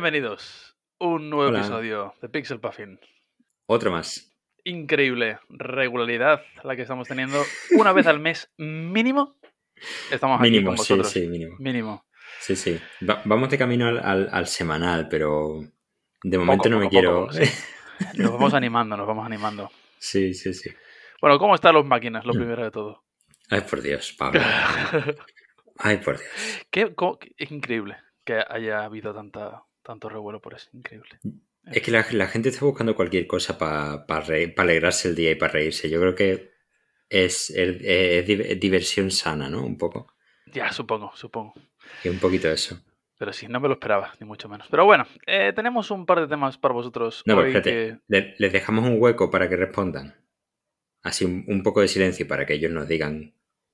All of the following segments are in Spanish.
Bienvenidos. Un nuevo Hola. episodio de Pixel Puffin. Otro más. Increíble regularidad la que estamos teniendo. Una vez al mes mínimo estamos aquí Mínimo, con sí, vosotros. sí, mínimo. Mínimo. Sí. Vamos de camino al semanal, pero de Poco momento a no poco, me poco a quiero... poco, sí. Nos vamos animando. Sí. Bueno, ¿cómo están los máquinas? Lo primero de todo. Ay, por Dios, Pablo. Ay, por Dios. Es increíble que haya habido tanto revuelo por eso. Increíble. Es que la gente está buscando cualquier cosa para alegrarse el día y para reírse. Yo creo que es diversión sana, ¿no? Un poco. Ya, supongo. Y un poquito eso. Pero sí, no me lo esperaba, ni mucho menos. Pero bueno, tenemos un par de temas para vosotros No, pero hoy espérate. Les dejamos un hueco para que respondan. Así un poco de silencio para que ellos nos digan...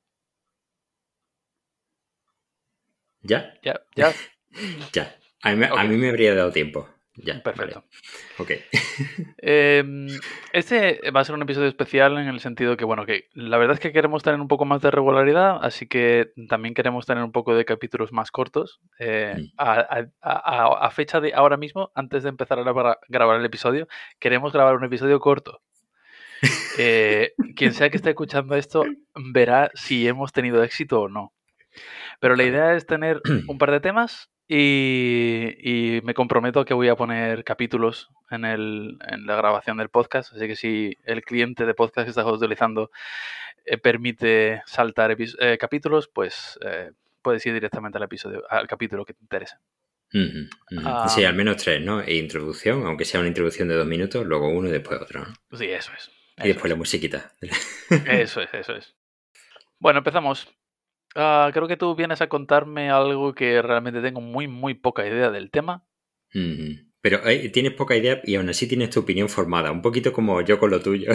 ¿Ya? Ya. Ya. A mí me habría dado tiempo. Ya, Perfecto. Vale. Ok. Este va a ser un episodio especial en el sentido que, bueno, que la verdad es que queremos tener un poco más de regularidad, así que también queremos tener un poco de capítulos más cortos. A fecha de ahora mismo, antes de empezar a grabar el episodio, queremos grabar un episodio corto. Quien sea que esté escuchando esto verá si hemos tenido éxito o no. Pero la idea es tener un par de temas y me comprometo a que voy a poner capítulos en la grabación del podcast. Así que si el cliente de podcast que estás utilizando permite saltar capítulos, pues puedes ir directamente al capítulo que te interese. Sí, al menos 3, ¿no? E introducción, aunque sea una introducción de 2 minutos, luego uno y después otro, ¿no? Sí, eso es. Y después la musiquita. Eso es. Bueno, empezamos. Creo que tú vienes a contarme algo que realmente tengo muy poca idea del tema. Pero tienes poca idea y aún así tienes tu opinión formada, un poquito como yo con lo tuyo.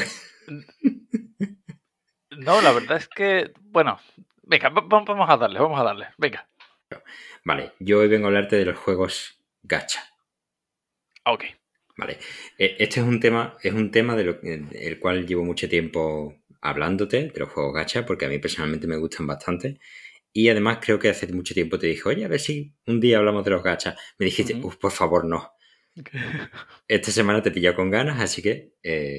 No, la verdad es que, bueno, venga, vamos a darle, venga. Vale, yo hoy vengo a hablarte de los juegos gacha. Ok. Vale, este es un tema el cual llevo mucho tiempo hablándote, de los juegos gacha, porque a mí personalmente me gustan bastante. Y además creo que hace mucho tiempo te dije, oye, a ver si un día hablamos de los gachas. Me dijiste, por favor, no. Esta semana te he pillado con ganas, así que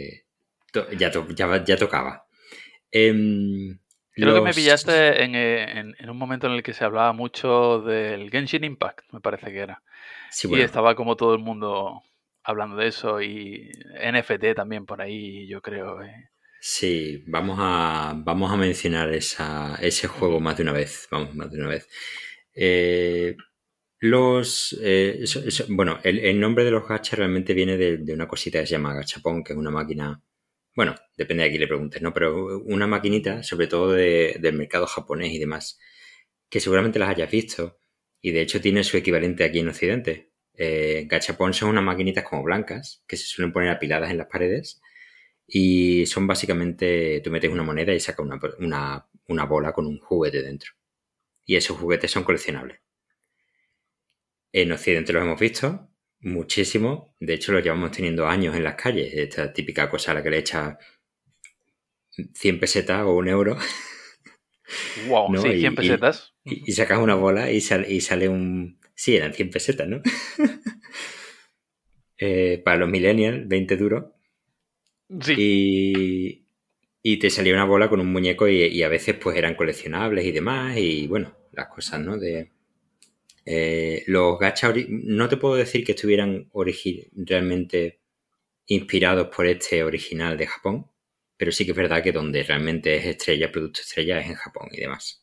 ya tocaba. Creo que me pillaste en un momento en el que se hablaba mucho del Genshin Impact, me parece que era. Sí, y bueno, estaba como todo el mundo hablando de eso y NFT también por ahí, yo creo. Sí, vamos a mencionar ese juego más de una vez. Vamos, más de una vez. Bueno, el nombre de los gachas realmente viene de una cosita que se llama gachapón, que es una máquina. Bueno, depende de a quién le preguntes, ¿no? Pero una maquinita, sobre todo del mercado japonés y demás, que seguramente las hayas visto y de hecho tiene su equivalente aquí en Occidente. Gachapón son unas maquinitas como blancas que se suelen poner apiladas en las paredes y son básicamente, tú metes una moneda y sacas una bola con un juguete dentro. Y esos juguetes son coleccionables. En Occidente los hemos visto muchísimo. De hecho, los llevamos teniendo años en las calles. Esta típica cosa a la que le echas 100 pesetas o 1 euro. Wow, ¿no? sí, 100 pesetas. Y sacas una bola y sale un... Sí, eran 100 pesetas, ¿no? Para los millennials, 20 duros. Sí. Y te salía una bola con un muñeco y a veces pues eran coleccionables y demás. Y bueno, las cosas, ¿no? Los gachas no te puedo decir que estuvieran realmente inspirados por este original de Japón, pero sí que es verdad que donde realmente es estrella, producto estrella, es en Japón y demás.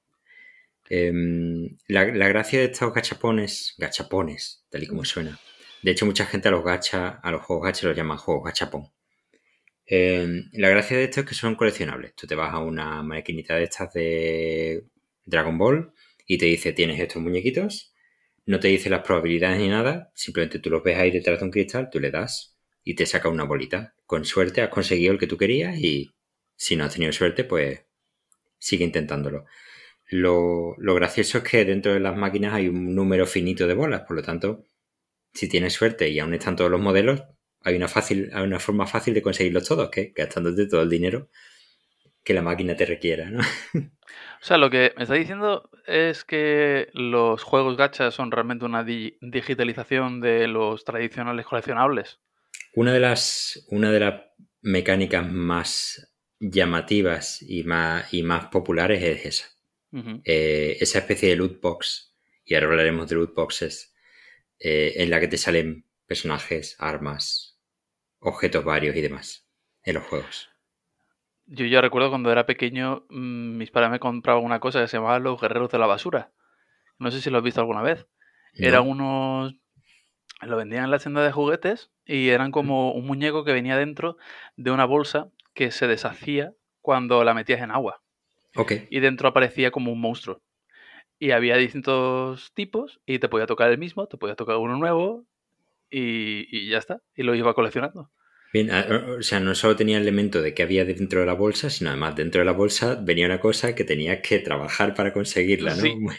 La gracia de estos gachapones, tal y como suena. De hecho, mucha gente a los juegos gacha los llama juegos gachapón. La gracia de esto es que son coleccionables. Tú te vas a una maquinita de estas de Dragon Ball y te dice, tienes estos muñequitos. No te dice las probabilidades ni nada, simplemente tú los ves ahí detrás de un cristal, tú le das y te saca una bolita. Con suerte has conseguido el que tú querías y si no has tenido suerte, pues sigue intentándolo. Lo gracioso es que dentro de las máquinas hay un número finito de bolas, por lo tanto, si tienes suerte y aún están todos los modelos, hay una forma fácil de conseguirlos todos, que gastándote todo el dinero que la máquina te requiera, ¿no? O sea, lo que me está diciendo es que los juegos gacha son realmente una digitalización de los tradicionales coleccionables. Una de las mecánicas más llamativas y más populares es esa. Ujú. Esa especie de loot box, y ahora hablaremos de loot boxes, en la que te salen personajes, armas, objetos varios y demás en los juegos. Yo ya recuerdo cuando era pequeño, mis padres me compraban una cosa que se llamaba los guerreros de la basura. No sé si lo has visto alguna vez. Eran ¿No? unos... Lo vendían en la tienda de juguetes y eran como un muñeco que venía dentro de una bolsa que se deshacía cuando la metías en agua. Ok. Y dentro aparecía como un monstruo. Y había distintos tipos y te podía tocar el mismo, te podía tocar uno nuevo y ya está. Y lo iba coleccionando. Bien, o sea, no solo tenía el elemento de que había dentro de la bolsa, sino además dentro de la bolsa venía una cosa que tenías que trabajar para conseguirla, ¿no? Sí.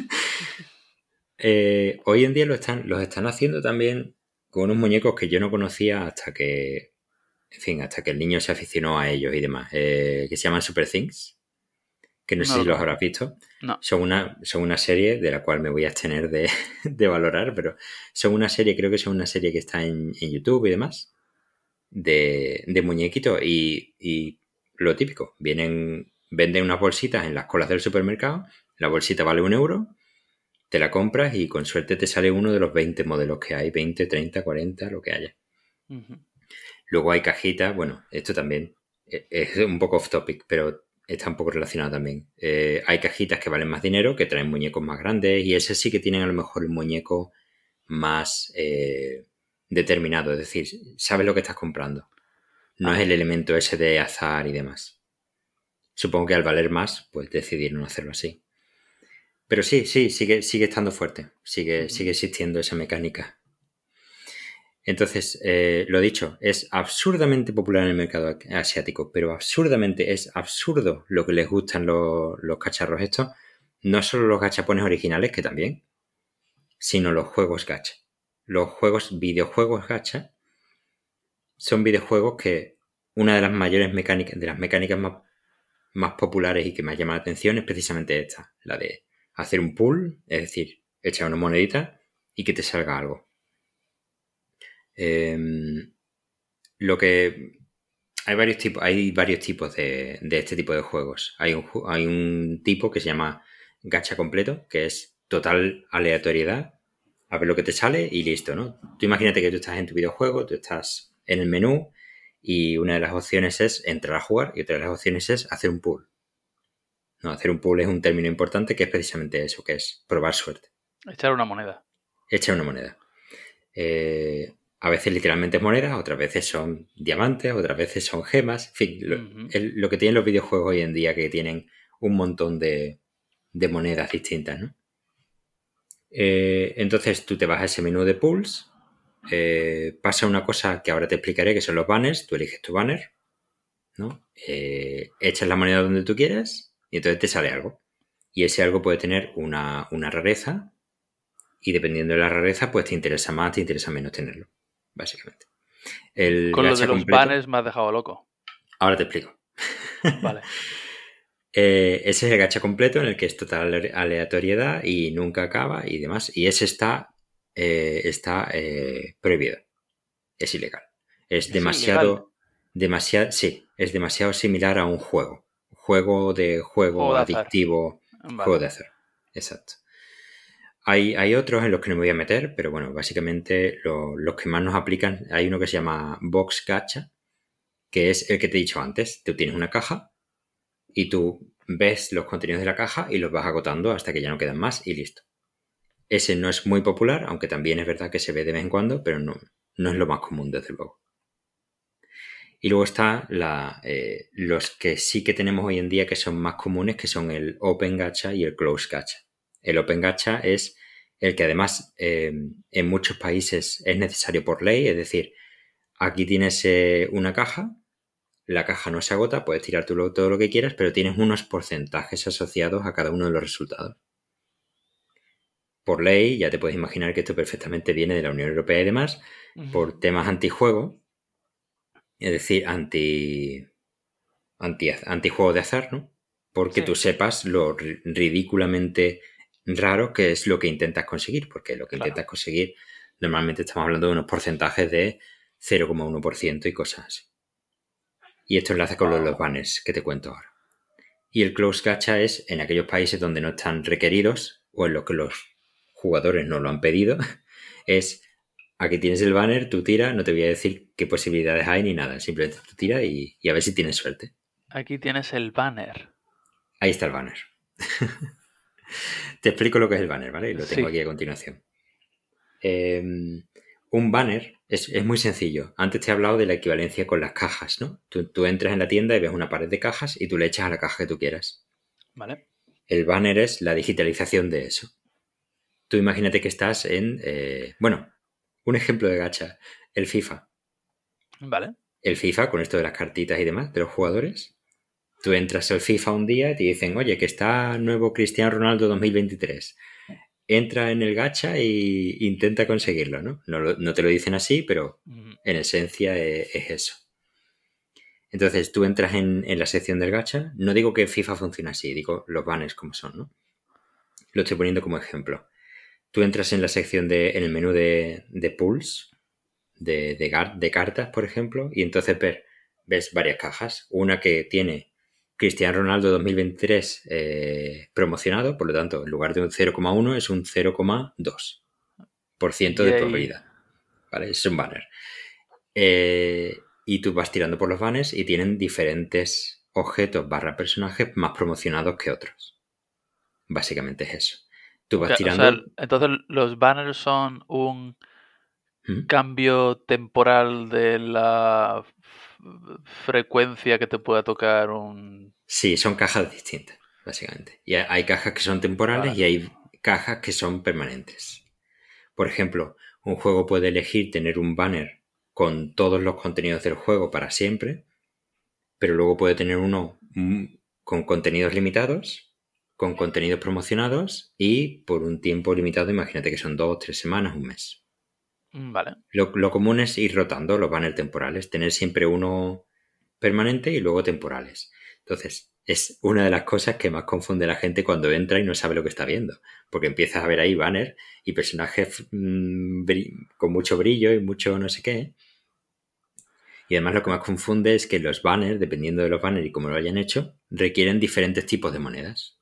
Hoy en día los están haciendo también con unos muñecos que yo no conocía hasta que el niño se aficionó a ellos y demás, que se llaman Super Things, que no sé No si lo los conozco. habrás visto. No. Son una serie de la cual me voy a abstener de valorar, pero creo que son una serie que está en YouTube y demás, de muñequitos y lo típico, venden unas bolsitas en las colas del supermercado, la bolsita vale 1 euro, te la compras y con suerte te sale uno de los 20 modelos que hay, 20, 30, 40, lo que haya. Ujú. Luego hay cajitas, bueno, esto también es un poco off topic, pero está un poco relacionado también. Hay cajitas que valen más dinero, que traen muñecos más grandes y ese sí que tienen a lo mejor el muñeco más determinado, es decir, sabes lo que estás comprando. No es Ajá. el elemento ese de azar y demás. Supongo que al valer más, pues decidieron hacerlo así. Pero sí, sigue estando fuerte. Sigue Ujú. existiendo esa mecánica. Entonces, lo dicho, es absurdamente popular en el mercado asiático, pero absurdamente es absurdo lo que les gustan los cacharros estos. No solo los gachapones originales, que también, sino los juegos gacha. Videojuegos gacha, son videojuegos que una de las mayores mecánicas, de las mecánicas más populares y que más llama la atención es precisamente esta, la de hacer un pool, es decir, echar una monedita y que te salga algo. Lo que hay varios tipos de este tipo de juegos. Hay un tipo que se llama gacha completo, que es total aleatoriedad, a ver lo que te sale y listo, ¿no? Tú imagínate que tú estás en tu videojuego, tú estás en el menú y una de las opciones es entrar a jugar y otra de las opciones es hacer un pool. No, hacer un pool es un término importante que es precisamente eso, que es probar suerte. Echar una moneda. Echar una moneda. A veces literalmente es moneda, otras veces son diamantes, otras veces son gemas. En fin, Ujú. lo que tienen los videojuegos hoy en día, que tienen un montón de monedas distintas, ¿no? Entonces tú te vas a ese menú de pools, pasa una cosa que ahora te explicaré, que son los banners, tú eliges tu banner, ¿no? Echas la moneda donde tú quieras y entonces te sale algo. Y ese algo puede tener una rareza y dependiendo de la rareza, pues te interesa más, te interesa menos tenerlo, básicamente. El Con lo de gacha los completo, banners me has dejado loco. ahora te explico. Vale. Ese es el gacha completo en el que es total aleatoriedad y nunca acaba y demás. Y ese está prohibido. Es ilegal. Es Es ilegal. sí, es demasiado similar a un juego. Juego Juego de azar. adictivo, juego Vale. de azar. Exacto. Hay otros en los que no me voy a meter, pero bueno, básicamente los que más nos aplican, hay uno que se llama Box Gacha, que es el que te he dicho antes. Tú tienes una caja y tú ves los contenidos de la caja y los vas agotando hasta que ya no quedan más y listo. Ese no es muy popular, aunque también es verdad que se ve de vez en cuando, pero no es lo más común, desde luego. Y luego está los que sí que tenemos hoy en día que son más comunes, que son el Open Gacha y el Close Gacha. El Open Gacha es el que además en muchos países es necesario por ley, es decir, aquí tienes una caja, la caja no se agota, puedes tirar tú todo lo que quieras, pero tienes unos porcentajes asociados a cada uno de los resultados. Por ley, ya te puedes imaginar que esto perfectamente viene de la Unión Europea y demás, Ujú. por temas antijuego, es decir, anti antijuego de azar, ¿no? Porque Sí, tú sepas lo ridículamente raro que es lo que intentas conseguir, porque lo que claro. intentas conseguir normalmente estamos hablando de unos porcentajes de 0,1% y cosas así. Y esto enlaza con los Wow. banners que te cuento ahora. Y el close gacha es en aquellos países donde no están requeridos o en los que los jugadores no lo han pedido. Es aquí tienes el banner, tú tiras, no te voy a decir qué posibilidades hay ni nada. Simplemente tú tiras y a ver si tienes suerte. Aquí tienes el banner. Ahí está el banner. Te explico lo que es el banner, ¿vale? Y lo tengo Sí, aquí a continuación. Eh, un banner es muy sencillo. Antes te he hablado de la equivalencia con las cajas, ¿no? Tú entras en la tienda y ves una pared de cajas y tú le echas a la caja que tú quieras. vale. El banner es la digitalización de eso. Tú imagínate que estás en... bueno, un ejemplo de gacha. El FIFA. Vale. El FIFA, con esto de las cartitas y demás, de los jugadores. Tú entras al FIFA un día y te dicen, oye, que está nuevo Cristiano Ronaldo 2023. Entra en el gacha e intenta conseguirlo, ¿no? No te lo dicen así, pero Mm, en esencia es eso. Entonces tú entras en la sección del gacha. No digo que FIFA funcione así, digo los banners como son, ¿no? Lo estoy poniendo como ejemplo. Tú entras en la sección en el menú de pools, de cartas, por ejemplo, y entonces ves varias cajas. Una que tiene Cristiano Ronaldo 2023 promocionado, por lo tanto, en lugar de un 0,1 es un 0,2% Y de ahí, probabilidad. ¿Vale? Es un banner. Y tú vas tirando por los banners y tienen diferentes objetos barra personajes más promocionados que otros. Básicamente es eso. Tú vas o sea, tirando... entonces los banners son un ¿Mm? cambio temporal de la frecuencia que te pueda tocar un... Sí, son cajas distintas, básicamente. Y hay cajas que son temporales Vale. y hay cajas que son permanentes. Por ejemplo, un juego puede elegir tener un banner con todos los contenidos del juego para siempre, pero luego puede tener uno con contenidos limitados, con contenidos promocionados y por un tiempo limitado, imagínate que son 2 o 3 semanas, un mes. Vale. Lo común es ir rotando los banners temporales, tener siempre uno permanente y luego temporales. Entonces, es una de las cosas que más confunde a la gente cuando entra y no sabe lo que está viendo. Porque empiezas a ver ahí banner y personajes con mucho brillo y mucho no sé qué. Y además lo que más confunde es que los banners, dependiendo de los banners y cómo lo hayan hecho, requieren diferentes tipos de monedas.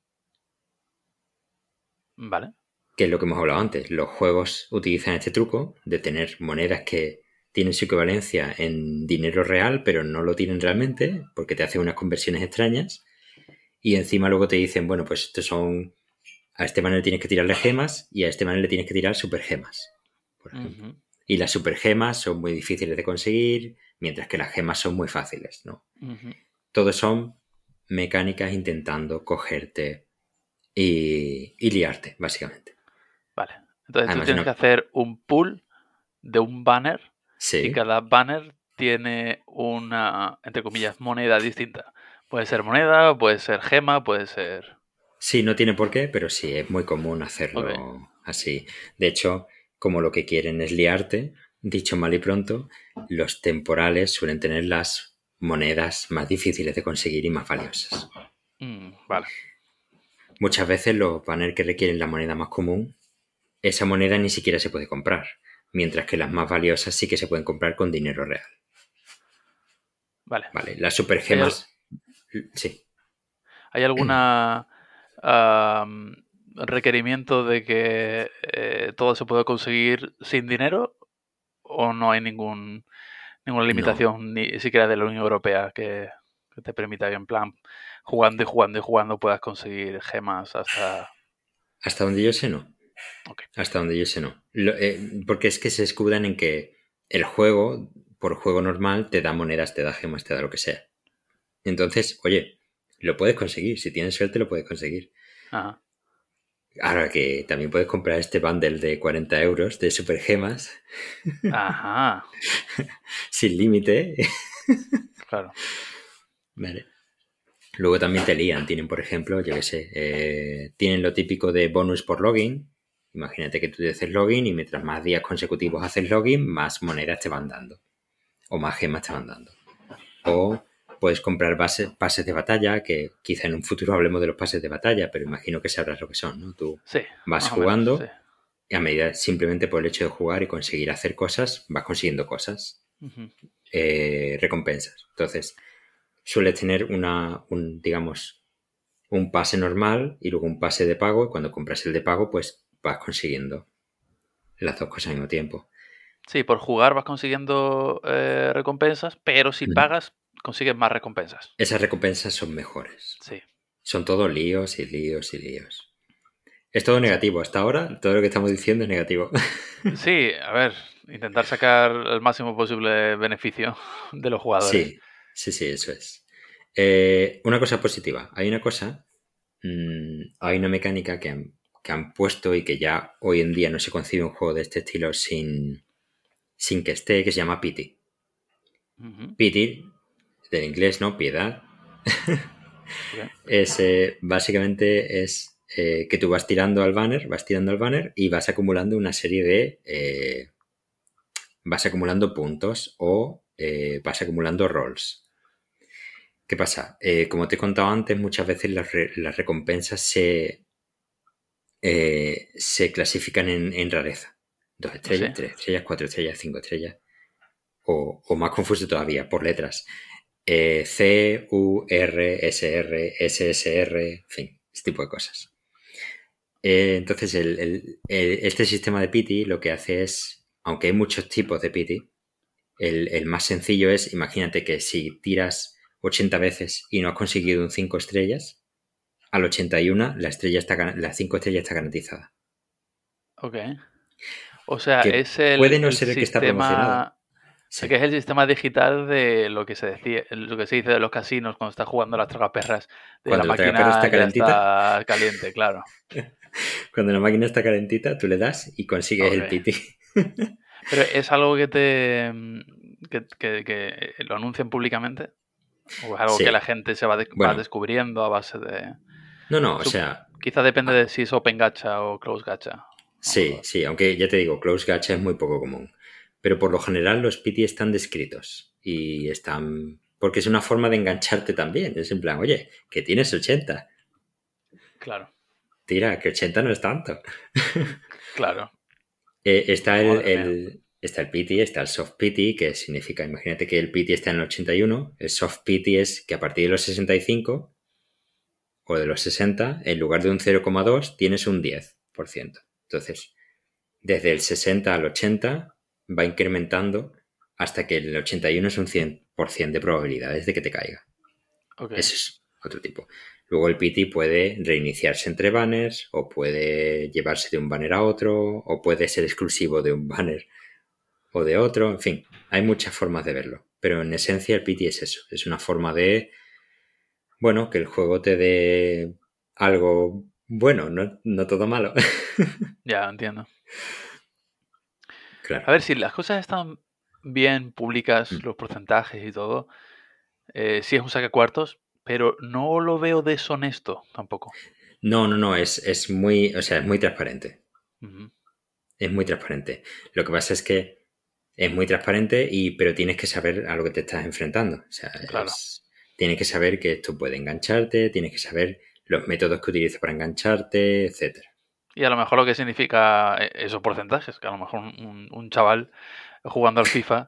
Vale. Que es lo que hemos hablado antes. Los juegos utilizan este truco de tener monedas que tienen su equivalencia en dinero real, pero no lo tienen realmente, porque te hacen unas conversiones extrañas. Y encima luego te dicen, bueno, pues estos son... A este manera tienes que tirarle gemas y a este manera le tienes que tirar supergemas, por ejemplo. Ujú, Y las supergemas son muy difíciles de conseguir, mientras que las gemas son muy fáciles, ¿no? ujú. Todos son mecánicas intentando cogerte y liarte, básicamente. Vale. Entonces tú Además de tienes que una... hacer un pool de un banner y Sí, cada banner tiene una, entre comillas, moneda distinta. Puede ser moneda, puede ser gema, puede ser... sí, no tiene por qué, pero sí, es muy común Ok. hacerlo así. De hecho, como lo que quieren es liarte, dicho mal y pronto, los temporales suelen tener las monedas más difíciles de conseguir y más valiosas. Vale. Muchas veces los banners que requieren la moneda más común, esa moneda ni siquiera se puede comprar, mientras que las más valiosas sí que se pueden comprar con dinero real. Vale. Vale, las ¿Hay, supergemas, sí. hay alguna requerimiento de que todo se pueda conseguir sin dinero o no hay ninguna No. limitación ni siquiera de la Unión Europea que te permita que en plan jugando y jugando y jugando puedas conseguir gemas hasta... Hasta donde yo sé, no. Ok. Hasta donde yo sé, no. Porque es que se escudan en que el juego, por juego normal, te da monedas, te da gemas, te da lo que sea. Entonces, oye, lo puedes conseguir. Si tienes suerte, lo puedes conseguir. Ajá. Ahora que también puedes comprar este bundle de 40 euros de super gemas Ajá. sin límite. Claro. Vale. Luego también te lían. Tienen, por ejemplo, yo qué sé, tienen lo típico de bonus por login. Imagínate que tú haces login y mientras más días consecutivos haces login, más monedas te van dando. O más gemas te van dando. O puedes comprar pases de batalla, que quizá en un futuro hablemos de los pases de batalla, pero imagino que sabrás lo que son, ¿no? Tú Sí, vas más o menos, sí. jugando y a medida, simplemente por el hecho de jugar y conseguir hacer cosas, vas consiguiendo cosas, Ujú. recompensas. Entonces, sueles tener digamos, un pase normal y luego un pase de pago, y cuando compras el de pago, pues vas consiguiendo las dos cosas al mismo tiempo. Sí, por jugar vas consiguiendo recompensas, pero si pagas, consigues más recompensas. Esas recompensas son mejores. Sí. Son todos líos y líos y líos. Es todo negativo. Hasta ahora, todo lo que estamos diciendo es negativo. Sí, a ver, intentar sacar el máximo posible beneficio de los jugadores. Sí, eso es. Una cosa positiva. Hay una cosa, hay una mecánica que han puesto y que ya hoy en día no se concibe un juego de este estilo sin que esté, que se llama pity. Ujú. Pity, del inglés, ¿no? Piedad. Ok. Básicamente es que tú vas tirando al banner y vas acumulando una serie de... vas acumulando puntos o vas acumulando rolls. ¿Qué pasa? Como te he contado antes, muchas veces las recompensas se clasifican en rareza. 2 Sí. estrellas, 3 estrellas, 4 estrellas, 5 estrellas. O más confuso todavía, por letras. C, U, R, S, R, S, S, R, en fin, este tipo de cosas. Entonces, este sistema de pity lo que hace es, aunque hay muchos tipos de pity, el más sencillo es, imagínate que si tiras 80 veces y no has conseguido un 5 estrellas, al 81 las 5 estrellas está garantizada. Ok. O sea, Que es puede no el ser el que está promocionado. sistema. O sea, que Sí. es el sistema digital de lo que se decía, lo que se dice de los casinos cuando estás jugando a las tragaperras, de la Cuando la tragaperra máquina está ya calentita, está caliente, claro. cuando la máquina está calentita, tú le das y consigues el Ok. pity. Pero es algo que te que lo anuncian públicamente, o es algo que la Sí. gente se va Bueno, descubriendo a base de. no, o sea, Quizá depende de si es Open Gacha o Close Gacha, a lo mejor. sí, aunque ya te digo, close gacha es muy poco común. Pero por lo general los pity están descritos y están... Porque es una forma de engancharte también. Es en plan, oye, que tienes 80. Claro, Tira, que 80 no es tanto. claro. Madre mía. Está el pity, está el soft pity, que significa, imagínate que el pity está en el 81. El soft pity es que a partir de los 65 o de los 60, en lugar de un 0,2 tienes un 10%. Entonces, desde el 60 al 80 va incrementando hasta que el 81 es un 100% de probabilidades de que te caiga. Ok. Ese es otro tipo. Luego el pity puede reiniciarse entre banners o puede llevarse de un banner a otro o puede ser exclusivo de un banner o de otro. En fin, hay muchas formas de verlo. Pero en esencia el pity es eso. Es una forma de, bueno, que el juego te dé algo bueno, no todo malo. Ya entiendo. Claro. A ver, si las cosas están bien públicas, Mm. los porcentajes y todo, sí es un sacacuartos, pero no lo veo deshonesto tampoco. No, es muy, o sea, es muy transparente. Ujú. Es muy transparente. Lo que pasa es que es muy transparente, pero tienes que saber a lo que te estás enfrentando. O sea, Claro. tienes que saber que esto puede engancharte, tienes que saber los métodos que utiliza para engancharte, etcétera. Y a lo mejor lo que significa esos porcentajes, que a lo mejor un chaval jugando al FIFA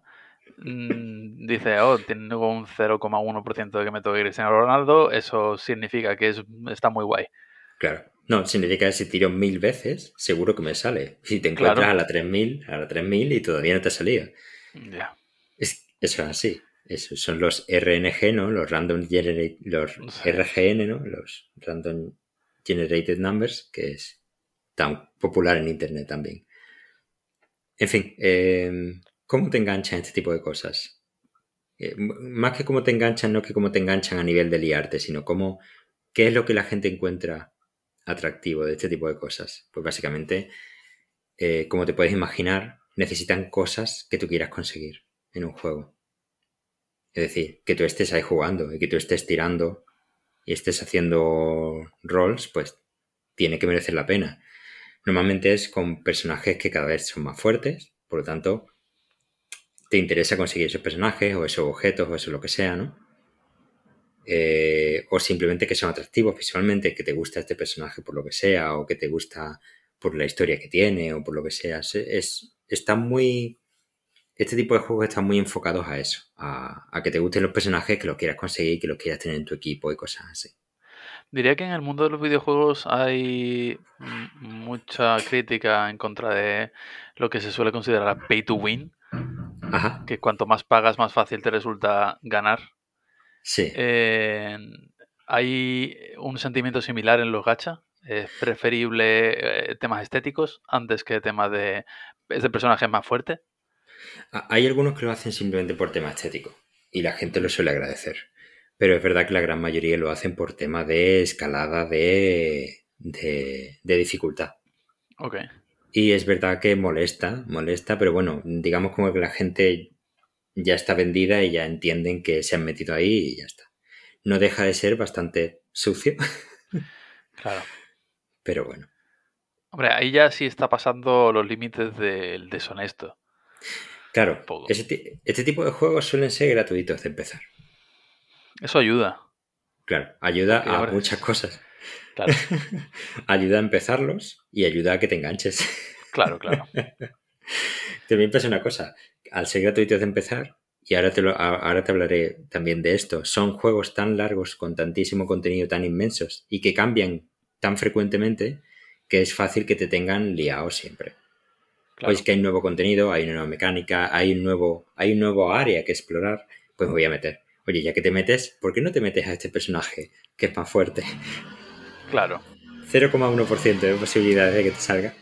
dice, oh, tengo un 0,1% de que me toque Cristiano Ronaldo, eso significa que está muy guay. Claro. No, significa que si tiro 1000 veces, seguro que me sale. Si te encuentras Claro, a la 3000 y todavía no te ha salido. ya. Eso es así. Esos son los RNG, ¿no? Los Sí. RGN, ¿no? Los Random Generated Numbers, que es tan popular en Internet también. En fin, ¿cómo te enganchan este tipo de cosas? Más que cómo te enganchan, no que cómo te enganchan a nivel de liarte, sino qué es lo que la gente encuentra atractivo de este tipo de cosas. Pues básicamente, como te puedes imaginar, necesitan cosas que tú quieras conseguir en un juego. Es decir, que tú estés ahí jugando y que tú estés tirando y estés haciendo rolls, pues tiene que merecer la pena. Normalmente es con personajes que cada vez son más fuertes, por lo tanto, te interesa conseguir esos personajes o esos objetos o eso lo que sea, ¿no? o simplemente que son atractivos visualmente, que te gusta este personaje por lo que sea, o que te gusta por la historia que tiene, o por lo que sea. Está muy... Este tipo de juegos están muy enfocados a eso, a que te gusten los personajes, que los quieras conseguir, que los quieras tener en tu equipo y cosas así. Diría que en el mundo de los videojuegos hay mucha crítica en contra de lo que se suele considerar pay to win, Ajá, que cuanto más pagas, más fácil te resulta ganar. sí. Eh, ¿Hay un sentimiento similar en los gacha? ¿Es preferible temas estéticos antes que temas de... ¿Es de personajes más fuerte? Hay algunos que lo hacen simplemente por tema estético y la gente lo suele agradecer. Pero es verdad que la gran mayoría lo hacen por tema de escalada de dificultad. Ok, Y es verdad que molesta, pero bueno, digamos como que la gente ya está vendida y ya entienden que se han metido ahí y ya está. No deja de ser bastante sucio, claro. pero bueno. Hombre, ahí ya sí está pasando los límites del deshonesto. Claro, Un poco. este tipo de juegos suelen ser gratuitos de empezar. Eso ayuda. Claro, ayuda Porque, a hombre, muchas cosas. claro, Ayuda a empezarlos y ayuda a que te enganches. claro, claro. También pasa una cosa, al ser gratuitos de empezar, y ahora te hablaré también de esto, son juegos tan largos con tantísimo contenido tan inmensos y que cambian tan frecuentemente que es fácil que te tengan liado siempre. Oye, es Claro. que hay nuevo contenido, hay una nueva mecánica, hay un nuevo área que explorar, pues me voy a meter. Oye, ya que te metes, ¿por qué no te metes a este personaje que es más fuerte? Claro. 0,1% de posibilidades de que te salga.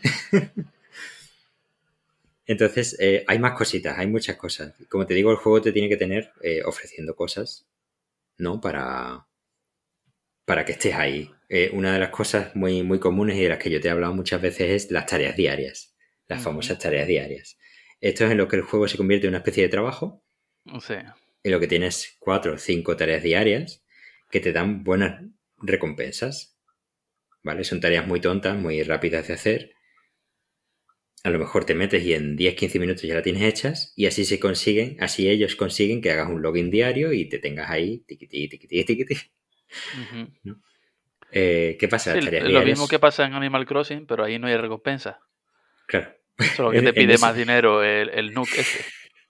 Entonces, hay más cositas, hay muchas cosas. Como te digo, el juego te tiene que tener ofreciendo cosas, ¿no? Para que estés ahí. Una de las cosas muy, muy comunes y de las que yo te he hablado muchas veces es las tareas diarias, las Ujú. famosas tareas diarias. Esto es en lo que el juego se convierte en una especie de trabajo, Sí. en lo que tienes 4 o 5 tareas diarias que te dan buenas recompensas, ¿vale? Son tareas muy tontas, muy rápidas de hacer. A lo mejor te metes y en 10-15 minutos ya la tienes hechas y así ellos consiguen que hagas un login diario y te tengas ahí, tiquití, tiquití, tiquití, Ujú. ¿no? ¿Qué pasa? Sí, Las tareas lo mismo que diarias, pasa en Animal Crossing, pero ahí no hay recompensa. claro, Solo que te en pide ese, más dinero el Nook este.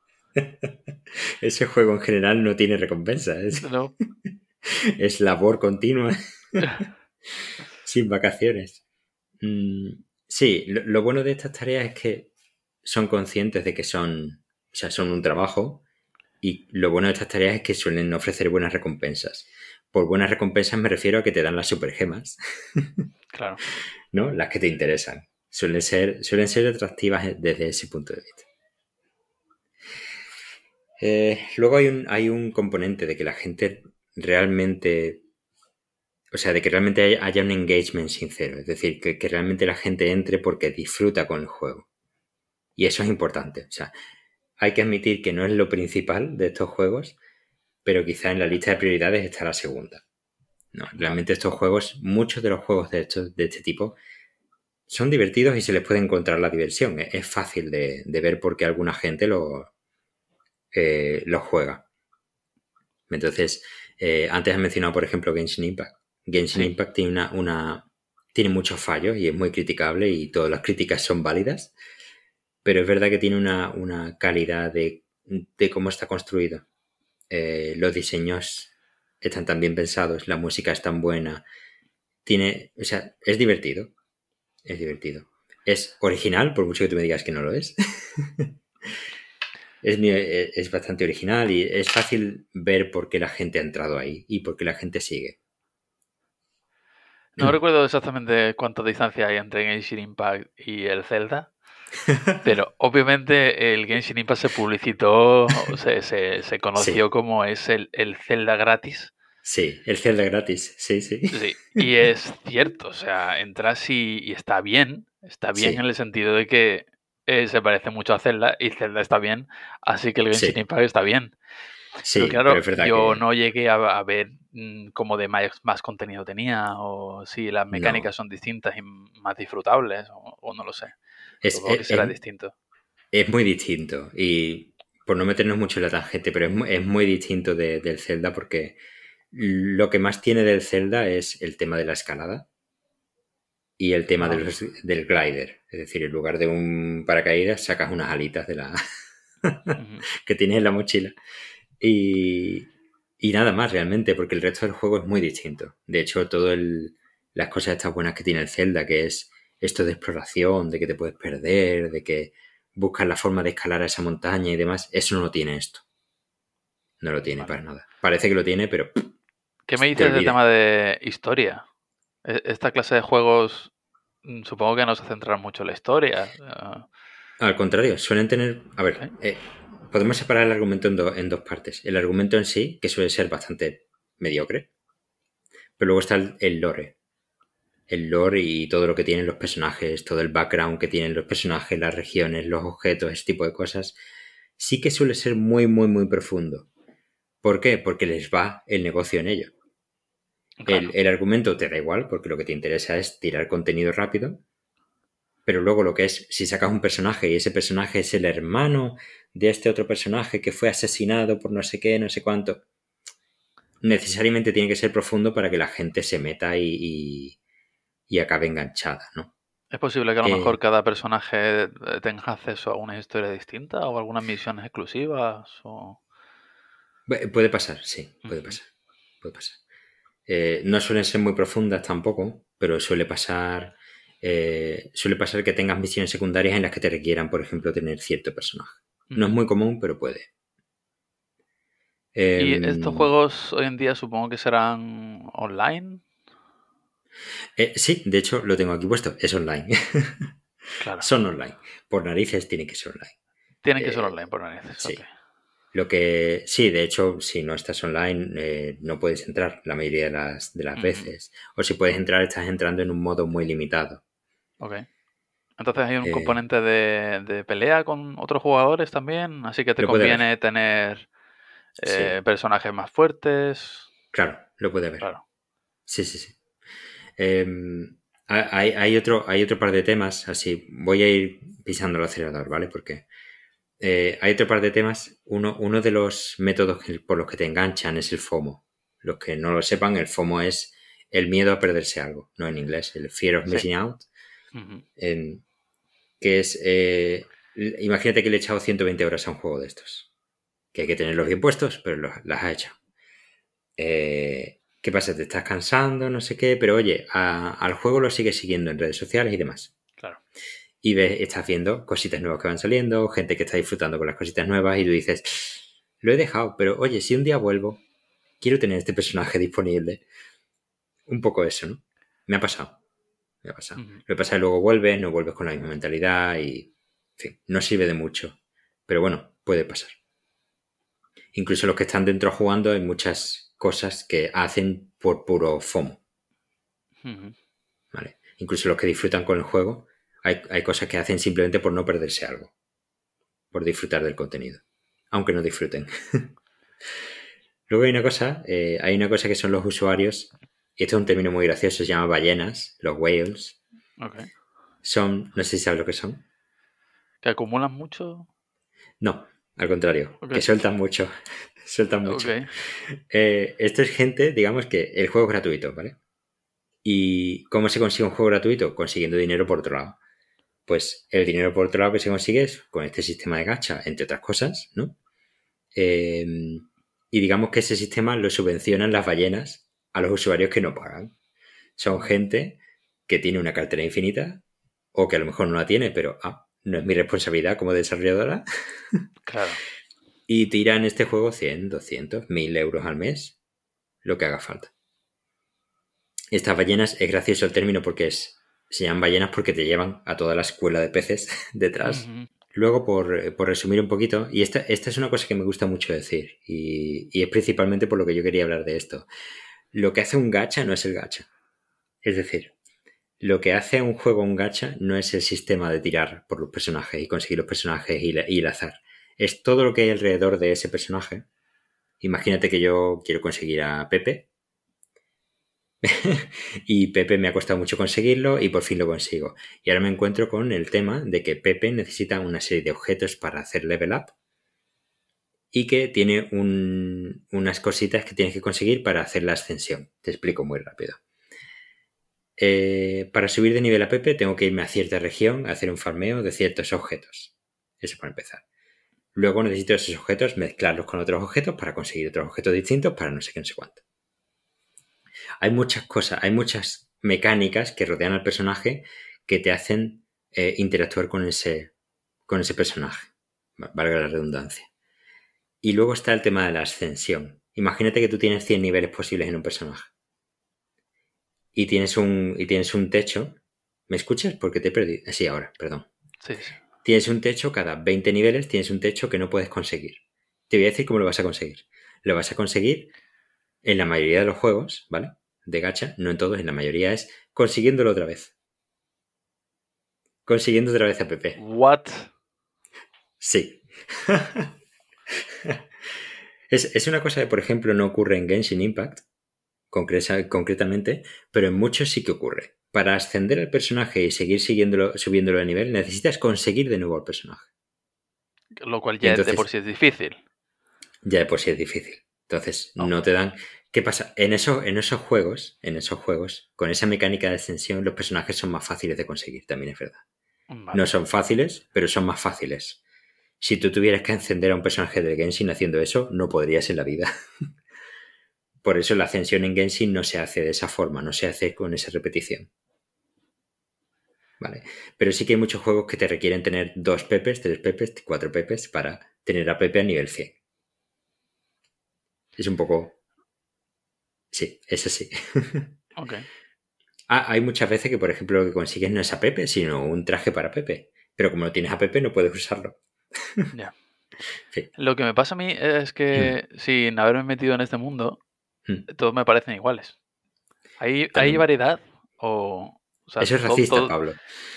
ese juego en general no tiene recompensa, ¿No? es labor continua, sin vacaciones. Sí, lo bueno de estas tareas es que son conscientes de que o sea, son un trabajo. Y lo bueno de estas tareas es que suelen ofrecer buenas recompensas. Por buenas recompensas me refiero a que te dan las supergemas, Claro. ¿no? Las que te interesan. Suelen ser atractivas desde ese punto de vista. Luego hay un componente de que la gente realmente, o sea, de que realmente haya un engagement sincero, es decir, que realmente la gente entre porque disfruta con el juego. Y eso es importante. O sea, hay que admitir que no es lo principal de estos juegos, pero quizá en la lista de prioridades está la segunda. No, Vale. realmente estos juegos, muchos de los juegos de este tipo, son divertidos y se les puede encontrar la diversión. Es fácil de ver por qué alguna gente lo juega. Entonces, antes has mencionado, por ejemplo, Genshin Impact. Genshin Sí. Impact tiene tiene muchos fallos y es muy criticable y todas las críticas son válidas, pero es verdad que tiene una calidad de cómo está construido. Los diseños están tan bien pensados, la música es tan buena, o sea, es divertido. Es divertido. Es original, por mucho que tú me digas que no lo es. Es bastante original y es fácil ver por qué la gente ha entrado ahí y por qué la gente sigue. No recuerdo exactamente cuánta distancia hay entre Genshin Impact y el Zelda, pero obviamente el Genshin Impact se publicitó, se Sí, conoció como es el Zelda gratis. sí, el Zelda gratis, sí, sí. Sí, y es cierto, o sea, entras y está bien en Sí, el sentido de que se parece mucho a Zelda y Zelda está bien, así que el Genshin sí, Impact está bien. Pero sí, pero claro, es verdad yo que no llegué a ver cómo de más contenido tenía o si las no. mecánicas son distintas y más disfrutables o no lo sé. Es, Supongo que será distinto. es muy distinto y por no meternos mucho en la tangente, pero es muy distinto del Zelda porque Lo que más tiene del Zelda es el tema de la escalada y el tema Ah, del glider. Es decir, en lugar de un paracaídas, sacas unas alitas de la ujú. que tienes en la mochila. Y, y nada más realmente, porque el resto del juego es muy distinto. De hecho, las cosas estas buenas que tiene el Zelda, que es esto de exploración, de que te puedes perder, de que buscas la forma de escalar a esa montaña y demás, eso no lo tiene esto. No lo tiene Vale. para nada. Parece que lo tiene, pero ¿Qué me te dices de olvidas. tema de historia? Esta clase de juegos supongo que no se centran mucho en la historia. Al contrario, suelen tener... A ver, ¿Sí? podemos separar el argumento en dos partes. El argumento en sí, que suele ser bastante mediocre, pero luego está el lore. El lore y todo lo que tienen los personajes, todo el background que tienen los personajes, las regiones, los objetos, ese tipo de cosas, sí que suele ser muy, muy, muy profundo. ¿Por qué? Porque les va el negocio en ello. Claro. El argumento te da igual, porque lo que te interesa es tirar contenido rápido, pero luego lo que es, si sacas un personaje y ese personaje es el hermano de este otro personaje que fue asesinado por no sé qué, no sé cuánto, necesariamente tiene que ser profundo para que la gente se meta y acabe enganchada, ¿no? ¿Es posible que a lo mejor Eh, cada personaje tenga acceso a una historia distinta o algunas misiones exclusivas? Puede pasar, sí, puede Ujú. pasar. Puede pasar. No suelen ser muy profundas tampoco, pero suele pasar que tengas misiones secundarias en las que te requieran, por ejemplo, tener cierto personaje. No es Ujú. muy común, pero puede. ¿Y estos Eh, juegos hoy en día supongo que serán online? sí, de hecho lo tengo aquí puesto, es online. Claro. Son online. Por narices tiene que ser online. Tienen que ser Eh, online por narices, ok. sí. Lo que sí, de hecho, si no estás online, no puedes entrar la mayoría de las Ujú. veces. O si puedes entrar, estás entrando en un modo muy limitado. Ok. Entonces hay un Eh, componente de pelea con otros jugadores también, así que te lo puede haber. conviene tener Sí, personajes más fuertes. claro, lo puede haber. Claro. Sí, sí, sí. Eh, hay otro par de temas, así voy a ir pisando el acelerador, ¿vale? Porque hay otro par de temas. Uno de los métodos por los que te enganchan es el FOMO. Los que no lo sepan, el FOMO es el miedo a perderse algo, no en inglés, el Fear of Sí. Missing Out, Ujú. que es, imagínate que le he echado 120 horas a un juego de estos, que hay que tenerlos bien puestos, pero las ha hecho. ¿Qué pasa? Te estás cansando, no sé qué, pero oye, al juego lo sigues siguiendo en redes sociales y demás. Claro. Y estás viendo cositas nuevas que van saliendo, gente que está disfrutando con las cositas nuevas y tú dices, lo he dejado, pero oye, si un día vuelvo, quiero tener este personaje disponible. Un poco eso, ¿no? Me ha pasado, me ha pasado. Ujú. Lo que pasa es que luego vuelves, no vuelves con la misma mentalidad y, en fin, no sirve de mucho. Pero bueno, puede pasar. Incluso los que están dentro jugando hay muchas cosas que hacen por puro FOMO, Ujú. ¿vale? Incluso los que disfrutan con el juego, hay cosas que hacen simplemente por no perderse algo, por disfrutar del contenido, aunque no disfruten. Luego hay una cosa que son los usuarios, y esto es un término muy gracioso, se llama ballenas, los whales. Ok. No sé si sabes lo que son. ¿Que acumulan mucho? No, al contrario, Ok. que sueltan mucho, sueltan Ok. mucho. Esto es gente, digamos que el juego es gratuito, ¿vale? ¿Y cómo se consigue un juego gratuito? Consiguiendo dinero por otro lado. Pues el dinero por otro lado que se consigue es con este sistema de gacha, entre otras cosas, ¿no? Eh, y digamos que ese sistema lo subvencionan las ballenas a los usuarios que no pagan. Son Ujú. gente que tiene una cartera infinita o que a lo mejor no la tiene, pero no es mi responsabilidad como desarrolladora. Claro. Y tiran este juego 100, 200, 1000 euros al mes, lo que haga falta. Estas ballenas, es gracioso el término porque se llaman ballenas porque te llevan a toda la escuela de peces detrás. Ujú. Luego, por resumir un poquito, y esta es una cosa que me gusta mucho decir, y es principalmente por lo que yo quería hablar de esto. Lo que hace un gacha no es el gacha. Es decir, lo que hace un juego un gacha no es el sistema de tirar por los personajes y conseguir los personajes y el azar. Es todo lo que hay alrededor de ese personaje. Imagínate que yo quiero conseguir a Pepe y Pepe me ha costado mucho conseguirlo y por fin lo consigo. Y ahora me encuentro con el tema de que Pepe necesita una serie de objetos para hacer level up y que tiene unas cositas que tienes que conseguir para hacer la ascensión. Te explico muy rápido. Para subir de nivel a Pepe tengo que irme a cierta región a hacer un farmeo de ciertos objetos. Eso para empezar. Luego necesito esos objetos mezclarlos con otros objetos para conseguir otros objetos distintos para no sé qué, no sé cuánto. Hay muchas cosas, hay muchas mecánicas que rodean al personaje que te hacen interactuar con ese personaje. Valga la redundancia. Y luego está el tema de la ascensión. Imagínate que tú tienes 100 niveles posibles en un personaje. Y tienes un techo. ¿Me escuchas? Porque te he perdido. Sí, ahora, perdón. Sí, sí. Tienes un techo, cada 20 niveles tienes un techo que no puedes conseguir. Te voy a decir cómo lo vas a conseguir. Lo vas a conseguir en la mayoría de los juegos, ¿vale? De gacha, no en todos, en la mayoría es consiguiéndolo otra vez. Consiguiendo otra vez a Pepe. What? Sí. Es una cosa que, por ejemplo, no ocurre en Genshin Impact, concretamente, pero en muchos sí que ocurre. Para ascender al personaje y seguir subiéndolo de nivel, necesitas conseguir de nuevo al personaje. Lo cual Y ya entonces, de por sí es difícil. ya de por sí es difícil. Entonces, no te dan... ¿Qué pasa? En esos juegos, con esa mecánica de ascensión, los personajes son más fáciles de conseguir, también es verdad. Vale. No son fáciles, pero son más fáciles. Si tú tuvieras que encender a un personaje de Genshin haciendo eso, no podrías en la vida. Por eso la ascensión en Genshin no se hace de esa forma, no se hace con esa repetición. Vale. Pero sí que hay muchos juegos que te requieren tener 2 pepes, 3 pepes, 4 pepes para tener a Pepe a nivel 100. Es un poco... Sí, es así. Ok. Hay muchas veces que, por ejemplo, lo que consigues no es a Pepe, sino un traje para Pepe. Pero como no tienes a Pepe, no puedes usarlo. Ya. Sí. Lo que me pasa a mí es que sin haberme metido en este mundo, todos me parecen iguales. ¿Hay variedad? O sea, Eso es racista, Pablo.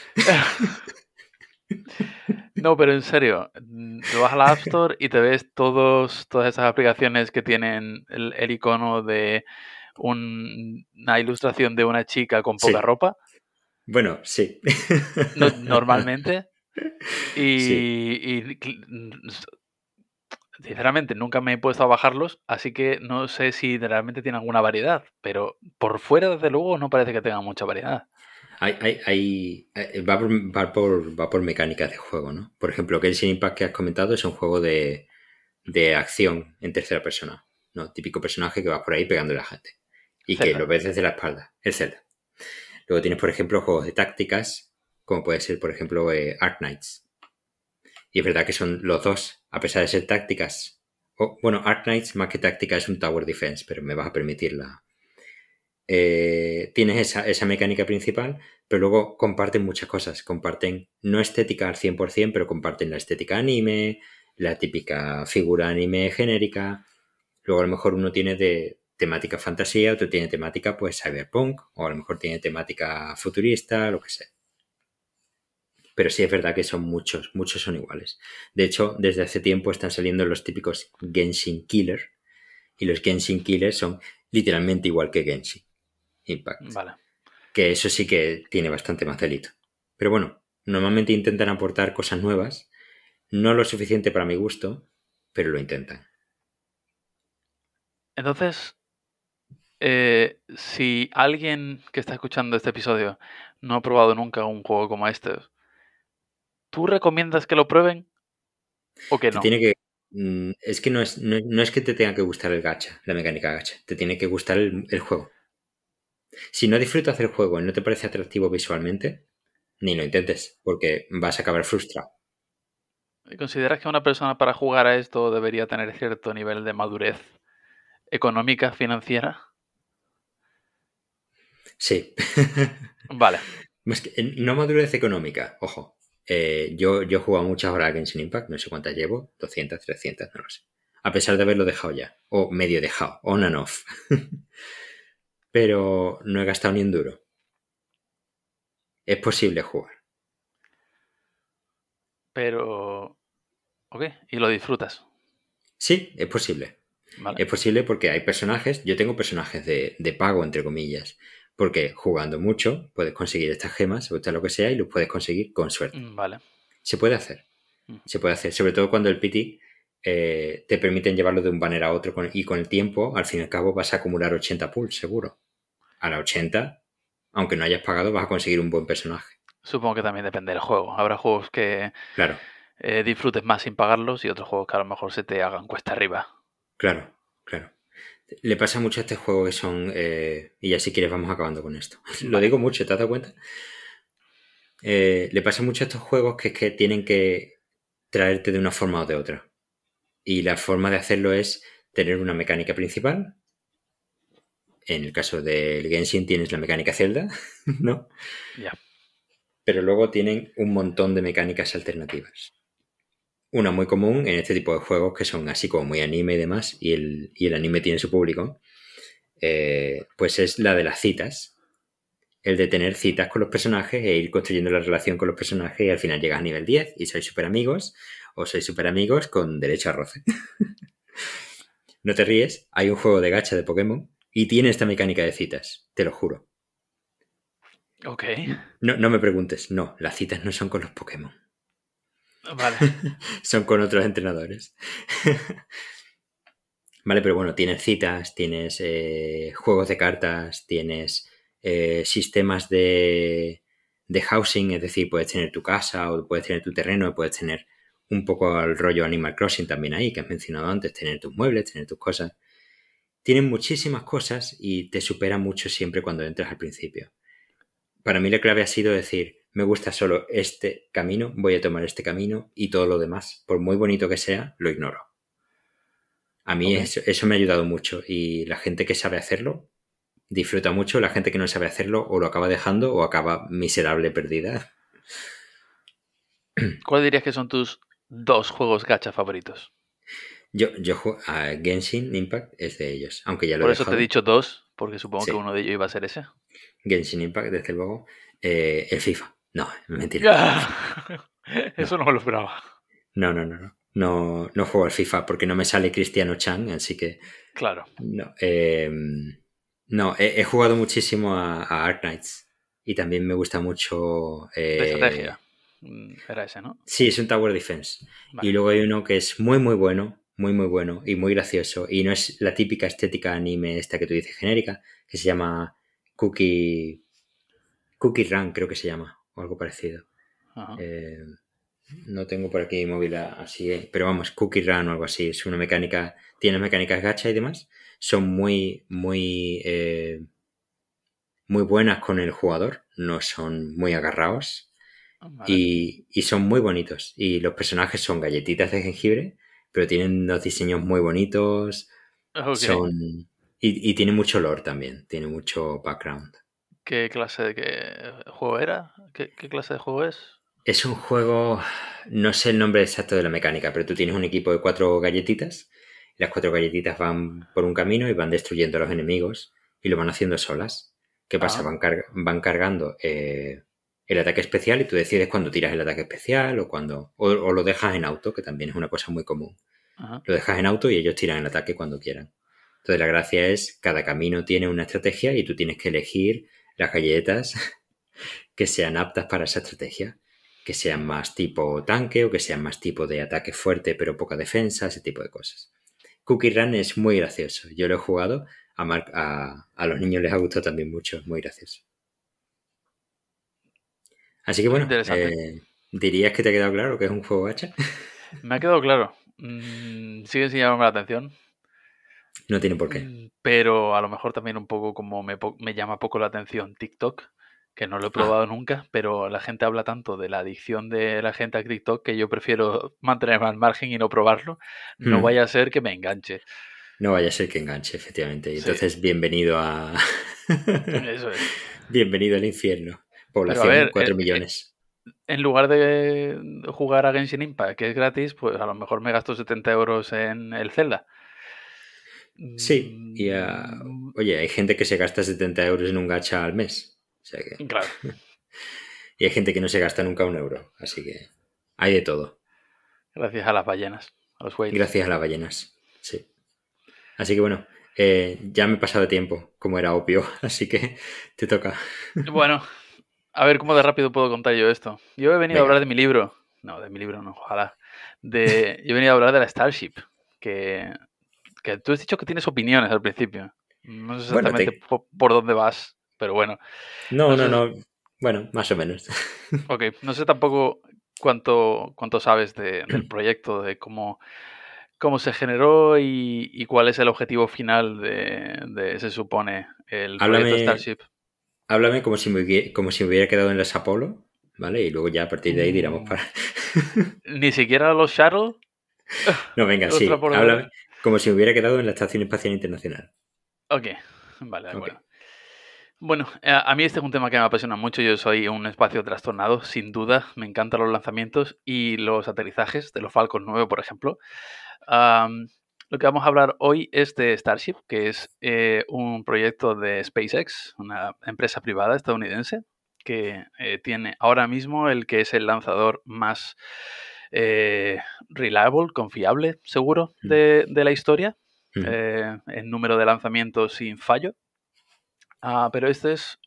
No, pero en serio, te vas a la App Store y te ves todas esas aplicaciones que tienen el icono de una ilustración de una chica con poca Sí. ropa, Bueno, sí. normalmente, Sí. y sinceramente nunca me he puesto a bajarlos, así que no sé si realmente tiene alguna variedad, pero por fuera, desde luego, no parece que tenga mucha variedad. Va por mecánicas de juego, ¿no? Por ejemplo, Genshin Impact que has comentado es un juego de acción en tercera persona, ¿no? Típico personaje que va por ahí pegándole a la gente y que Zelda. lo ves desde la espalda, el Zelda. Luego tienes, por ejemplo, juegos de tácticas, como puede ser, por ejemplo, Arknights. Y es verdad que son los dos, a pesar de ser tácticas. Bueno, Arknights más que táctica es un Tower Defense, pero me vas a permitir la... tienes esa mecánica principal, pero luego comparten muchas cosas. Comparten, no estética al 100%, pero comparten la estética anime, la típica figura anime genérica. Luego a lo mejor uno tiene de temática fantasía, otro tiene temática pues cyberpunk, o a lo mejor tiene temática futurista, lo que sea. Pero sí es verdad que son muchos son iguales. De hecho, desde hace tiempo están saliendo los típicos Genshin Killer, y los Genshin Killer son literalmente igual que Genshin Impact. Vale. Que eso sí que tiene bastante más delito. Pero bueno, normalmente intentan aportar cosas nuevas, no lo suficiente para mi gusto, pero lo intentan. Entonces, si alguien que está escuchando este episodio no ha probado nunca un juego como este, ¿tú recomiendas que lo prueben o que Te no? tiene que... Es que no es que te tenga que gustar el gacha, la mecánica gacha, te tiene que gustar el juego. Si no disfrutas del juego y no te parece atractivo visualmente, ni lo intentes, porque vas a acabar frustrado. ¿Consideras que una persona para jugar a esto debería tener cierto nivel de madurez económica, financiera? Sí. Vale. No madurez económica, ojo. Yo he jugado muchas horas a Genshin Impact, no sé cuántas llevo, 200, 300, no lo sé. A pesar de haberlo dejado ya, o medio dejado, on and off. Pero no he gastado ni un duro. Es posible jugar. Pero... Ok, y lo disfrutas. Sí, es posible. Vale. Es posible porque hay personajes, yo tengo personajes de pago, entre comillas, porque jugando mucho puedes conseguir estas gemas, o lo que sea, y los puedes conseguir con suerte. Vale. Se puede hacer. Se puede hacer, sobre todo cuando el pity te permiten llevarlo de un banner a otro y con el tiempo, al fin y al cabo, vas a acumular 80 pulls, seguro. A la 80, aunque no hayas pagado, vas a conseguir un buen personaje. Supongo que también depende del juego. Habrá juegos que Claro, disfrutes más sin pagarlos y otros juegos que a lo mejor se te hagan cuesta arriba. claro, claro. Le pasa mucho a este juego que son... y ya si quieres vamos acabando con esto. Lo Vale. digo mucho, ¿te has dado cuenta? Le pasa mucho a estos juegos que es que tienen que traerte de una forma o de otra. Y la forma de hacerlo es tener una mecánica principal. En el caso del Genshin tienes la mecánica Zelda, ¿no? Ya. Pero luego tienen un montón de mecánicas alternativas. Una muy común en este tipo de juegos que son así como muy anime y demás, y el anime tiene su público, pues es la de las citas. El de tener citas con los personajes e ir construyendo la relación con los personajes y al final llegas a nivel 10 y sois super amigos o sois super amigos con derecho a roce. No te ríes, hay un juego de gacha de Pokémon y tiene esta mecánica de citas, te lo juro. Ok. No, no me preguntes, no, las citas no son con los Pokémon. Vale. Son con otros entrenadores. Vale, pero bueno, tienes citas, tienes juegos de cartas, tienes sistemas de housing, es decir, puedes tener tu casa o puedes tener tu terreno, puedes tener un poco el rollo Animal Crossing también ahí, que has mencionado antes, tener tus muebles, tener tus cosas. Tienen muchísimas cosas y te supera mucho siempre cuando entras al principio. Para mí la clave ha sido decir, me gusta solo este camino, voy a tomar este camino y todo lo demás, por muy bonito que sea, lo ignoro. A mí Ok. eso me ha ayudado mucho y la gente que sabe hacerlo disfruta mucho, la gente que no sabe hacerlo o lo acaba dejando o acaba miserable perdida. ¿Cuál dirías que son tus dos juegos gacha favoritos? Yo juego a Genshin Impact, es de ellos, aunque ya lo he Por eso te he dejado. dicho dos, porque supongo que Sí, uno de ellos iba a ser ese. Genshin Impact, desde luego. El FIFA. No, mentira. No, Eso no me lo esperaba. no, no, no, no. No, no juego al FIFA porque no me sale Cristiano Chan, así que Claro. no. No, he jugado muchísimo a Ark Knights y también me gusta mucho. De estrategia. Era ese, ¿no? Sí, es un Tower Defense. Y Vale. luego hay uno que es muy, muy bueno y muy gracioso. Y no es la típica estética anime esta que tú dices genérica, que se llama Cookie, Cookie Run, creo que se llama, o algo parecido. Ajá. Eh, no tengo por aquí móvil así, pero vamos, Cookie Run o algo así. Es una mecánica, tiene mecánicas gacha y demás. Son muy buenas con el jugador, no son muy agarrados Vale. y son muy bonitos. Y los personajes son galletitas de jengibre, pero tienen unos diseños muy bonitos, Ok. son... Y tiene mucho lore también, tiene mucho background. ¿Qué clase de qué juego era? ¿Qué clase de juego es? Es un juego, no sé el nombre exacto de la mecánica, pero tú tienes un equipo de 4 galletitas. Las 4 galletitas van por un camino y van destruyendo a los enemigos y lo van haciendo solas. ¿Qué pasa? Ajá. Van cargando el ataque especial y tú decides cuándo tiras el ataque especial o cuando o lo dejas en auto, que también es una cosa muy común. Ajá. Lo dejas en auto y ellos tiran el ataque cuando quieran. Entonces la gracia es, cada camino tiene una estrategia y tú tienes que elegir las galletas que sean aptas para esa estrategia, que sean más tipo tanque o que sean más tipo de ataque fuerte pero poca defensa, ese tipo de cosas. Cookie Run es muy gracioso, yo lo he jugado, a los niños les ha gustado también mucho, es muy gracioso. Así que Suena bueno, interesante. ¿dirías que te ha quedado claro que es un juego gacha? Me ha quedado claro. Sigue sin llamarme la atención. No tiene por qué. Pero a lo mejor también un poco como me llama poco la atención TikTok, que no lo he Ah, probado nunca, pero la gente habla tanto de la adicción de la gente a TikTok que yo prefiero mantenerme al margen y no probarlo. No hmm, vaya a ser que me enganche. no vaya a ser que enganche, efectivamente. Y Sí, entonces, bienvenido a... eso es. bienvenido al infierno. Pero a Población, ver, 4 millones. en lugar de jugar a Genshin Impact, que es gratis, pues a lo mejor me gasto 70 euros en el Zelda. Sí, Mm, oye, hay gente que se gasta 70 euros en un gacha al mes. O sea que... claro, Y hay gente que no se gasta nunca un euro. Así que hay de todo. gracias a las ballenas, a los whales. Gracias a las ballenas. Sí. Así que bueno, ya me he pasado de tiempo, como era obvio. Así que te toca. Bueno, a ver cómo de rápido puedo contar yo esto. Yo he venido a hablar Venga. de mi libro. No, de mi libro no, ojalá. Yo venía a hablar de la Starship, que tú has dicho que tienes opiniones al principio. No sé Bueno, exactamente por dónde vas, pero bueno. No. sé, Bueno, más o menos. Ok, no sé tampoco cuánto sabes del proyecto, de cómo se generó y cuál es el objetivo final se supone, el proyecto Háblame, Starship. háblame como si me hubiera quedado en las Apolo, ¿vale? Y luego ya a partir de ahí tiramos para... Ni siquiera los shuttle, No, venga, los sí, transbordadores. háblame como si me hubiera quedado en la Estación Espacial Internacional. Ok, vale, de Ok. acuerdo. Bueno, a mí este es un tema que me apasiona mucho. Yo soy un espacio trastornado, sin duda. Me encantan los lanzamientos y los aterrizajes de los Falcon 9, por ejemplo. Am, lo que vamos a hablar hoy es de Starship, que es un proyecto de SpaceX, una empresa privada estadounidense, que tiene ahora mismo el que es el lanzador más eh, reliable, confiable, seguro Mm, de la historia, mm. en número de lanzamientos sin fallo. Pero este es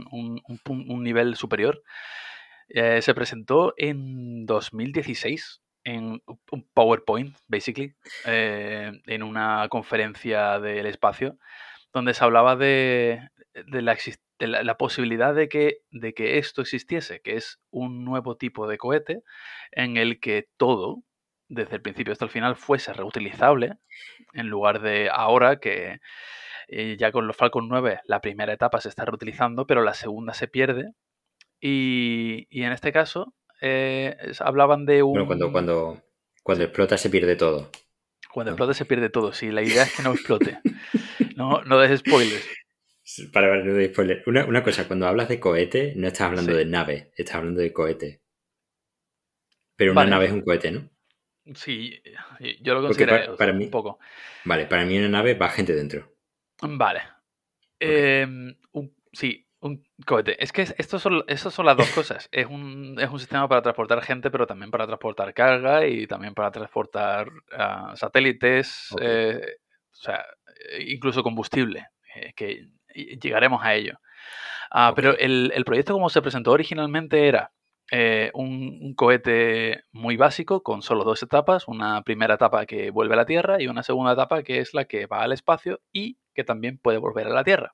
un nivel superior. Se presentó en 2016 en un PowerPoint, basically, en una conferencia del espacio, donde se hablaba de la posibilidad de que esto existiese, que es un nuevo tipo de cohete en el que todo, desde el principio hasta el final, fuese reutilizable, en lugar de ahora que ya con los Falcon 9 la primera etapa se está reutilizando, pero la segunda se pierde. Y en este caso hablaban de Bueno, cuando Sí, explota se pierde todo, cuando ¿no? explote se pierde todo. Sí, la idea es que no explote. No des spoilers. Para no de spoiler. Una cosa, cuando hablas de cohete, no estás hablando Sí. de nave, estás hablando de cohete. Pero una Vale. nave es un cohete, ¿no? Sí, yo lo Porque considero para un mí, poco. vale, para mí una nave va gente dentro. Vale. Ok, Sí, un cohete. Es que estas son las dos cosas. Es un sistema para transportar gente, pero también para transportar carga y también para transportar satélites, ok, o sea, incluso combustible, que llegaremos a ello. ok. Pero el proyecto como se presentó originalmente era un cohete muy básico con solo dos etapas, una primera etapa que vuelve a la Tierra y una segunda etapa que es la que va al espacio y que también puede volver a la Tierra.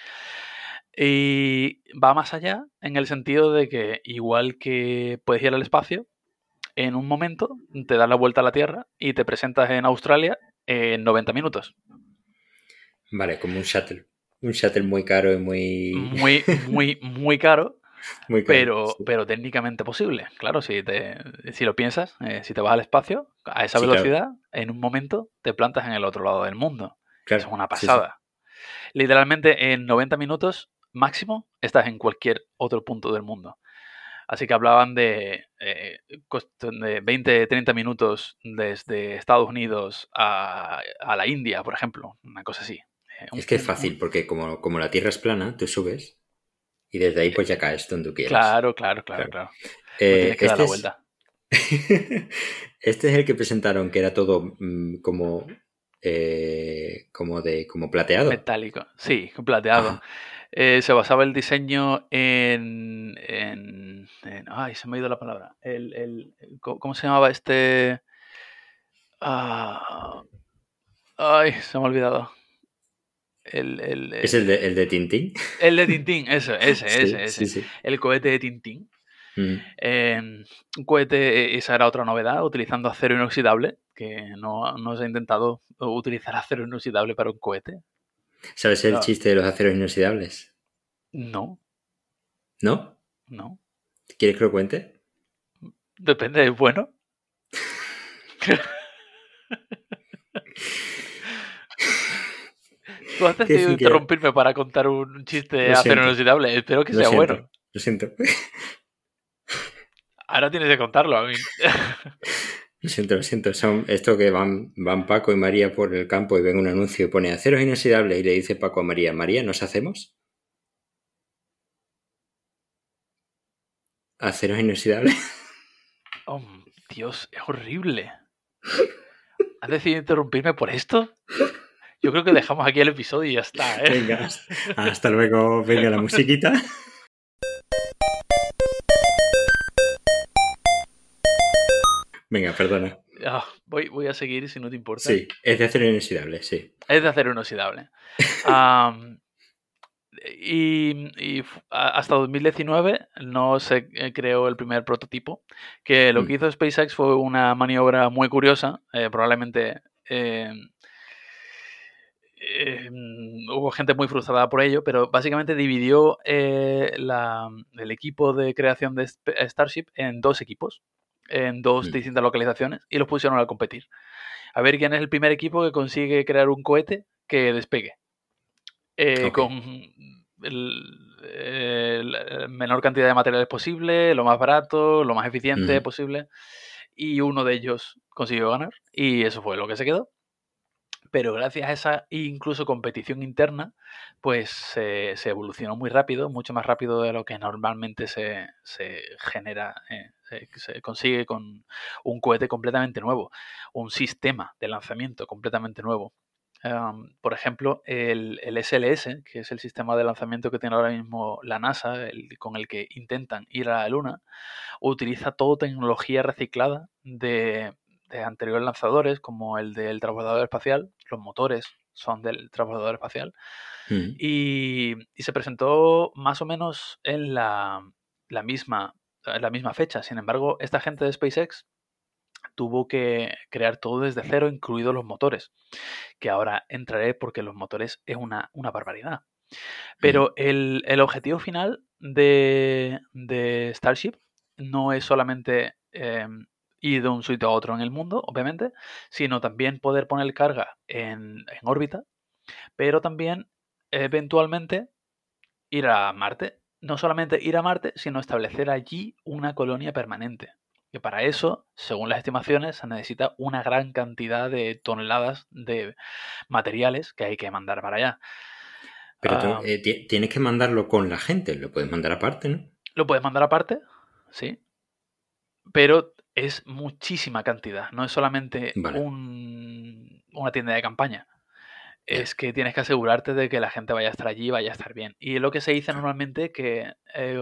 Y va más allá en el sentido de que igual que puedes ir al espacio, en un momento te das la vuelta a la Tierra y te presentas en Australia en 90 minutos. Vale, como un shuttle. Un shuttle muy caro y muy, Muy, muy, muy caro, muy caro. pero, Sí, pero técnicamente posible. Claro, si lo piensas, si te vas al espacio a esa sí, claro, velocidad, en un momento te plantas en el otro lado del mundo. Eso claro, es una sí, sí. pasada. Literalmente en 90 minutos máximo estás en cualquier otro punto del mundo. Así que hablaban cuestión de 20, 30 minutos desde Estados Unidos a la India, por ejemplo, una cosa así. Es que es fácil, porque como la Tierra es plana, tú subes y desde ahí pues ya caes donde tú quieras. Claro, claro, claro, Claro. claro. No tienes que dar Este la es. vuelta. Este es el que presentaron que era todo como plateado. Metálico, sí, plateado. Ajá. Se basaba el diseño ay, se me ha ido la palabra. ¿Cómo se llamaba este? Ah, ay, se me ha olvidado. El, el, Es el, el de Tintín. el de Tintín, Sí, sí, ese. sí. El cohete de Tintín. Mm. Un cohete, esa era otra novedad, utilizando acero inoxidable, que no se ha intentado utilizar acero inoxidable para un cohete. ¿Sabes el Pero chiste de los aceros inoxidables? no, ¿No? no. ¿Quieres que lo cuente? Depende, bueno. Tú has Que decidido sin que... interrumpirme para contar un chiste de Lo acero siento, inoxidable. Espero que lo sea siento, bueno. lo siento. Ahora tienes que contarlo a mí. Lo siento, lo siento. Son esto que van Paco y María por el campo y ven un anuncio y pone aceros inoxidables y le dice Paco a María, María, ¿nos hacemos? ¿Aceros inoxidables? Oh, Dios, es horrible. ¿Has decidido interrumpirme por esto? Yo creo que dejamos aquí el episodio y ya está, ¿eh? Venga, hasta luego. Venga la musiquita. Venga, perdona. Voy a seguir si no te importa. Sí, es de acero inoxidable, sí. Es de acero inoxidable. Y hasta 2019 no se creó el primer prototipo, que lo que hizo SpaceX fue una maniobra muy curiosa, probablemente hubo gente muy frustrada por ello, pero básicamente dividió el equipo de creación de Starship en dos equipos, en dos distintas localizaciones, y los pusieron a competir. A ver quién es el primer equipo que consigue crear un cohete que despegue. Con la menor cantidad de materiales posible, lo más barato, lo más eficiente posible. Y uno de ellos consiguió ganar y eso fue lo que se quedó. Pero gracias a esa incluso competición interna, pues se evolucionó muy rápido, mucho más rápido de lo que normalmente se genera, se consigue con un cohete completamente nuevo, un sistema de lanzamiento completamente nuevo. Por ejemplo, el SLS, que es el sistema de lanzamiento que tiene ahora mismo la NASA, con el que intentan ir a la Luna, utiliza toda tecnología reciclada de anteriores lanzadores, como el del transbordador espacial. Los motores son del transbordador espacial. Y se presentó más o menos en la misma fecha. Sin embargo, esta gente de SpaceX tuvo que crear todo desde cero, incluidos los motores, que ahora entraré porque los motores es una barbaridad. Pero el objetivo final de Starship no es solamente ir de un sitio a otro en el mundo, obviamente, sino también poder poner carga en órbita, pero también eventualmente ir a Marte. No solamente ir a Marte, sino establecer allí una colonia permanente. Que para eso, según las estimaciones, se necesita una gran cantidad de toneladas de materiales que hay que mandar para allá. Pero tú tienes que mandarlo con la gente, lo puedes mandar aparte, ¿no? Lo puedes mandar aparte, sí, pero es muchísima cantidad. No es solamente Vale. una tienda de campaña. Es que tienes que asegurarte de que la gente vaya a estar allí y vaya a estar bien. Y lo que se dice normalmente que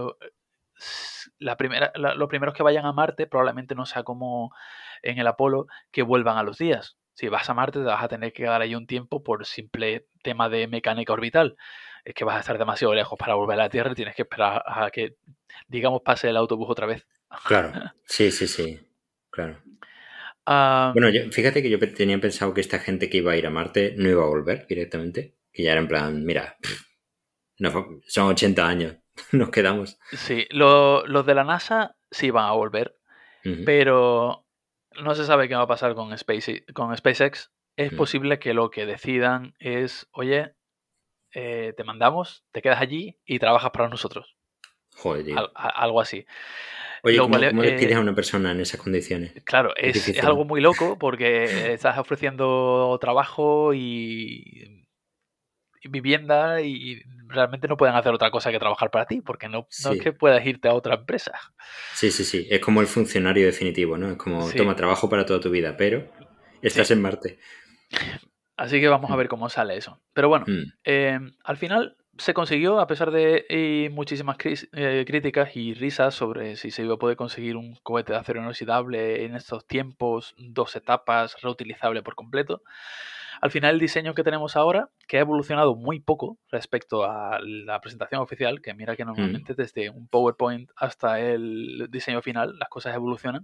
los primeros que vayan a Marte probablemente no sea como en el Apolo, que vuelvan a los días. Si vas a Marte te vas a tener que quedar ahí un tiempo por simple tema de mecánica orbital. Es que vas a estar demasiado lejos para volver a la Tierra y tienes que esperar a que, digamos, pase el autobús otra vez. Claro, sí, claro. Ah, Bueno, fíjate que yo tenía pensado que esta gente que iba a ir a Marte no iba a volver directamente, que ya era en plan, mira, son 80 años, nos quedamos. sí, los de la NASA sí van a volver, pero no se sabe qué va a pasar con SpaceX. Es posible que lo que decidan es, oye, te mandamos, te quedas allí y trabajas para nosotros. Joder, tío. Algo así. Oye, Lo cual, ¿cómo despides a una persona en esas condiciones? claro, Es es difícil, algo ¿no? muy loco porque estás ofreciendo trabajo y vivienda y realmente no pueden hacer otra cosa que trabajar para ti, porque no es que Sí, puedas irte a otra empresa. sí. Es como el funcionario definitivo, ¿no? Es como, Sí, toma trabajo para toda tu vida, pero sí. estás en Marte. Así que vamos a ver cómo sale eso. Pero bueno, al final se consiguió, a pesar de muchísimas críticas y risas sobre si se iba a poder conseguir un cohete de acero inoxidable en estos tiempos, 2 etapas, reutilizable por completo. Al final el diseño que tenemos ahora, que ha evolucionado muy poco respecto a la presentación oficial, que mira que normalmente desde un PowerPoint hasta el diseño final las cosas evolucionan.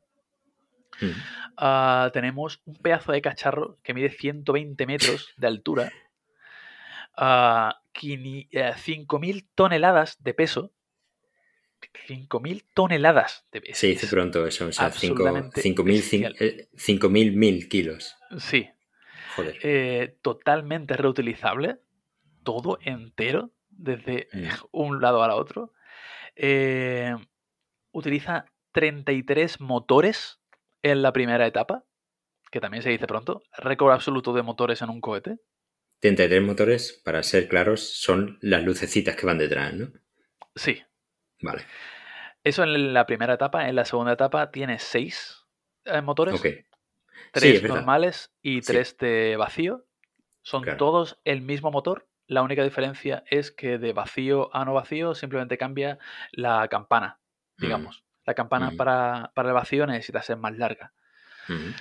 Tenemos un pedazo de cacharro que mide 120 metros de altura, 5.000 toneladas de peso. 5.000 toneladas de peso. Se dice Es pronto eso, o sea, absolutamente 5.000 bestial. 5.000 kilos. Sí. Joder. Totalmente reutilizable. Todo entero, desde un lado a la otro. Utiliza 33 motores en la primera etapa, que también se dice pronto. Récord absoluto de motores en un cohete. 33 motores, para ser claros, son las lucecitas que van detrás, ¿no? Sí. Vale. Eso en la primera etapa. En la segunda etapa tiene 6 motores. Ok. Sí, es 3 verdad. normales y Sí, 3 de vacío. Son claro. todos el mismo motor. La única diferencia es que de vacío a no vacío simplemente cambia la campana, digamos. La campana para el vacío necesita ser más larga. Ujú.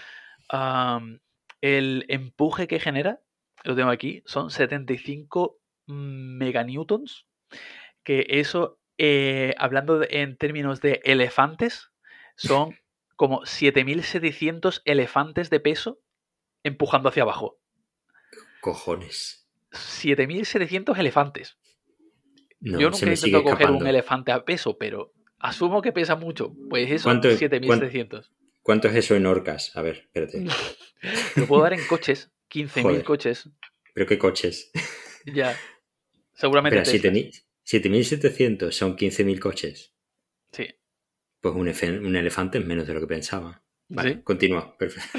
El empuje que genera, lo tengo aquí, son 75 meganewtons, que eso, hablando en términos de elefantes, son como 7.700 elefantes de peso empujando hacia abajo. Cojones. 7.700 elefantes. Yo No, se nunca he me sigue intentado coger un escapando. elefante a peso, pero asumo que pesa mucho. Pues eso, ¿Cuánto, cuán- 7.700. cuánto es eso en orcas? A ver, espérate. Te lo puedo dar en coches, 15.000 Joder, coches. pero qué coches. Ya, seguramente Espera, Teslas. 7.700 son 15.000 coches. Sí, Pues un elefante es menos de lo que pensaba. Vale, sí. continúa. Perfecto.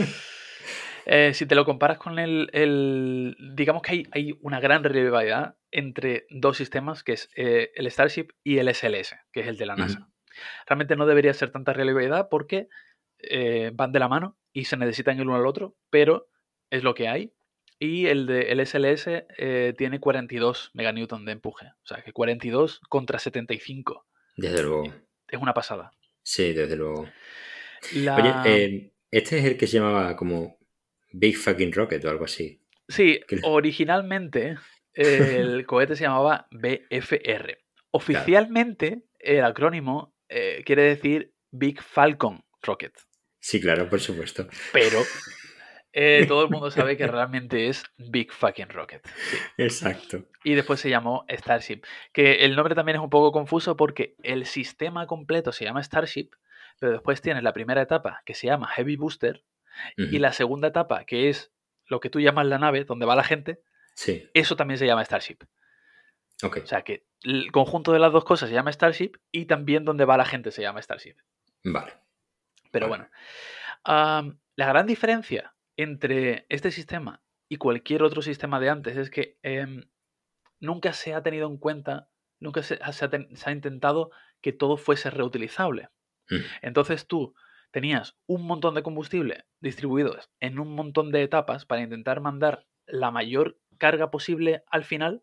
Si te lo comparas con digamos que hay una gran rivalidad entre dos sistemas, que es el Starship y el SLS, que es el de la Ujú. NASA. Realmente no debería ser tanta rivalidad porque van de la mano y se necesitan el uno al otro, pero es lo que hay. Y el SLS tiene 42 meganewton de empuje. O sea, que 42 contra 75. Desde luego. Es una pasada. Sí, desde luego. Oye, La... este es el que se llamaba como Big Fucking Rocket o algo así. Sí, Que- originalmente el cohete se llamaba BFR. Claro. Oficialmente el acrónimo quiere decir Big Falcon Rocket, Sí, claro, por supuesto. pero todo el mundo sabe que realmente es Big Fucking Rocket. Sí. Exacto. Y después se llamó Starship, que el nombre también es un poco confuso porque el sistema completo se llama Starship, pero después tienes la primera etapa que se llama Heavy Booster y Ujú. la segunda etapa que es lo que tú llamas la nave, donde va la gente, Sí, eso también se llama Starship. ok. O sea que el conjunto de las dos cosas se llama Starship y también donde va la gente se llama Starship. Vale, Pero vale. bueno, la gran diferencia entre este sistema y cualquier otro sistema de antes es que nunca se ha tenido en cuenta, nunca se ha intentado que todo fuese reutilizable. Ujú. Entonces tú tenías un montón de combustible distribuidos en un montón de etapas para intentar mandar la mayor carga posible al final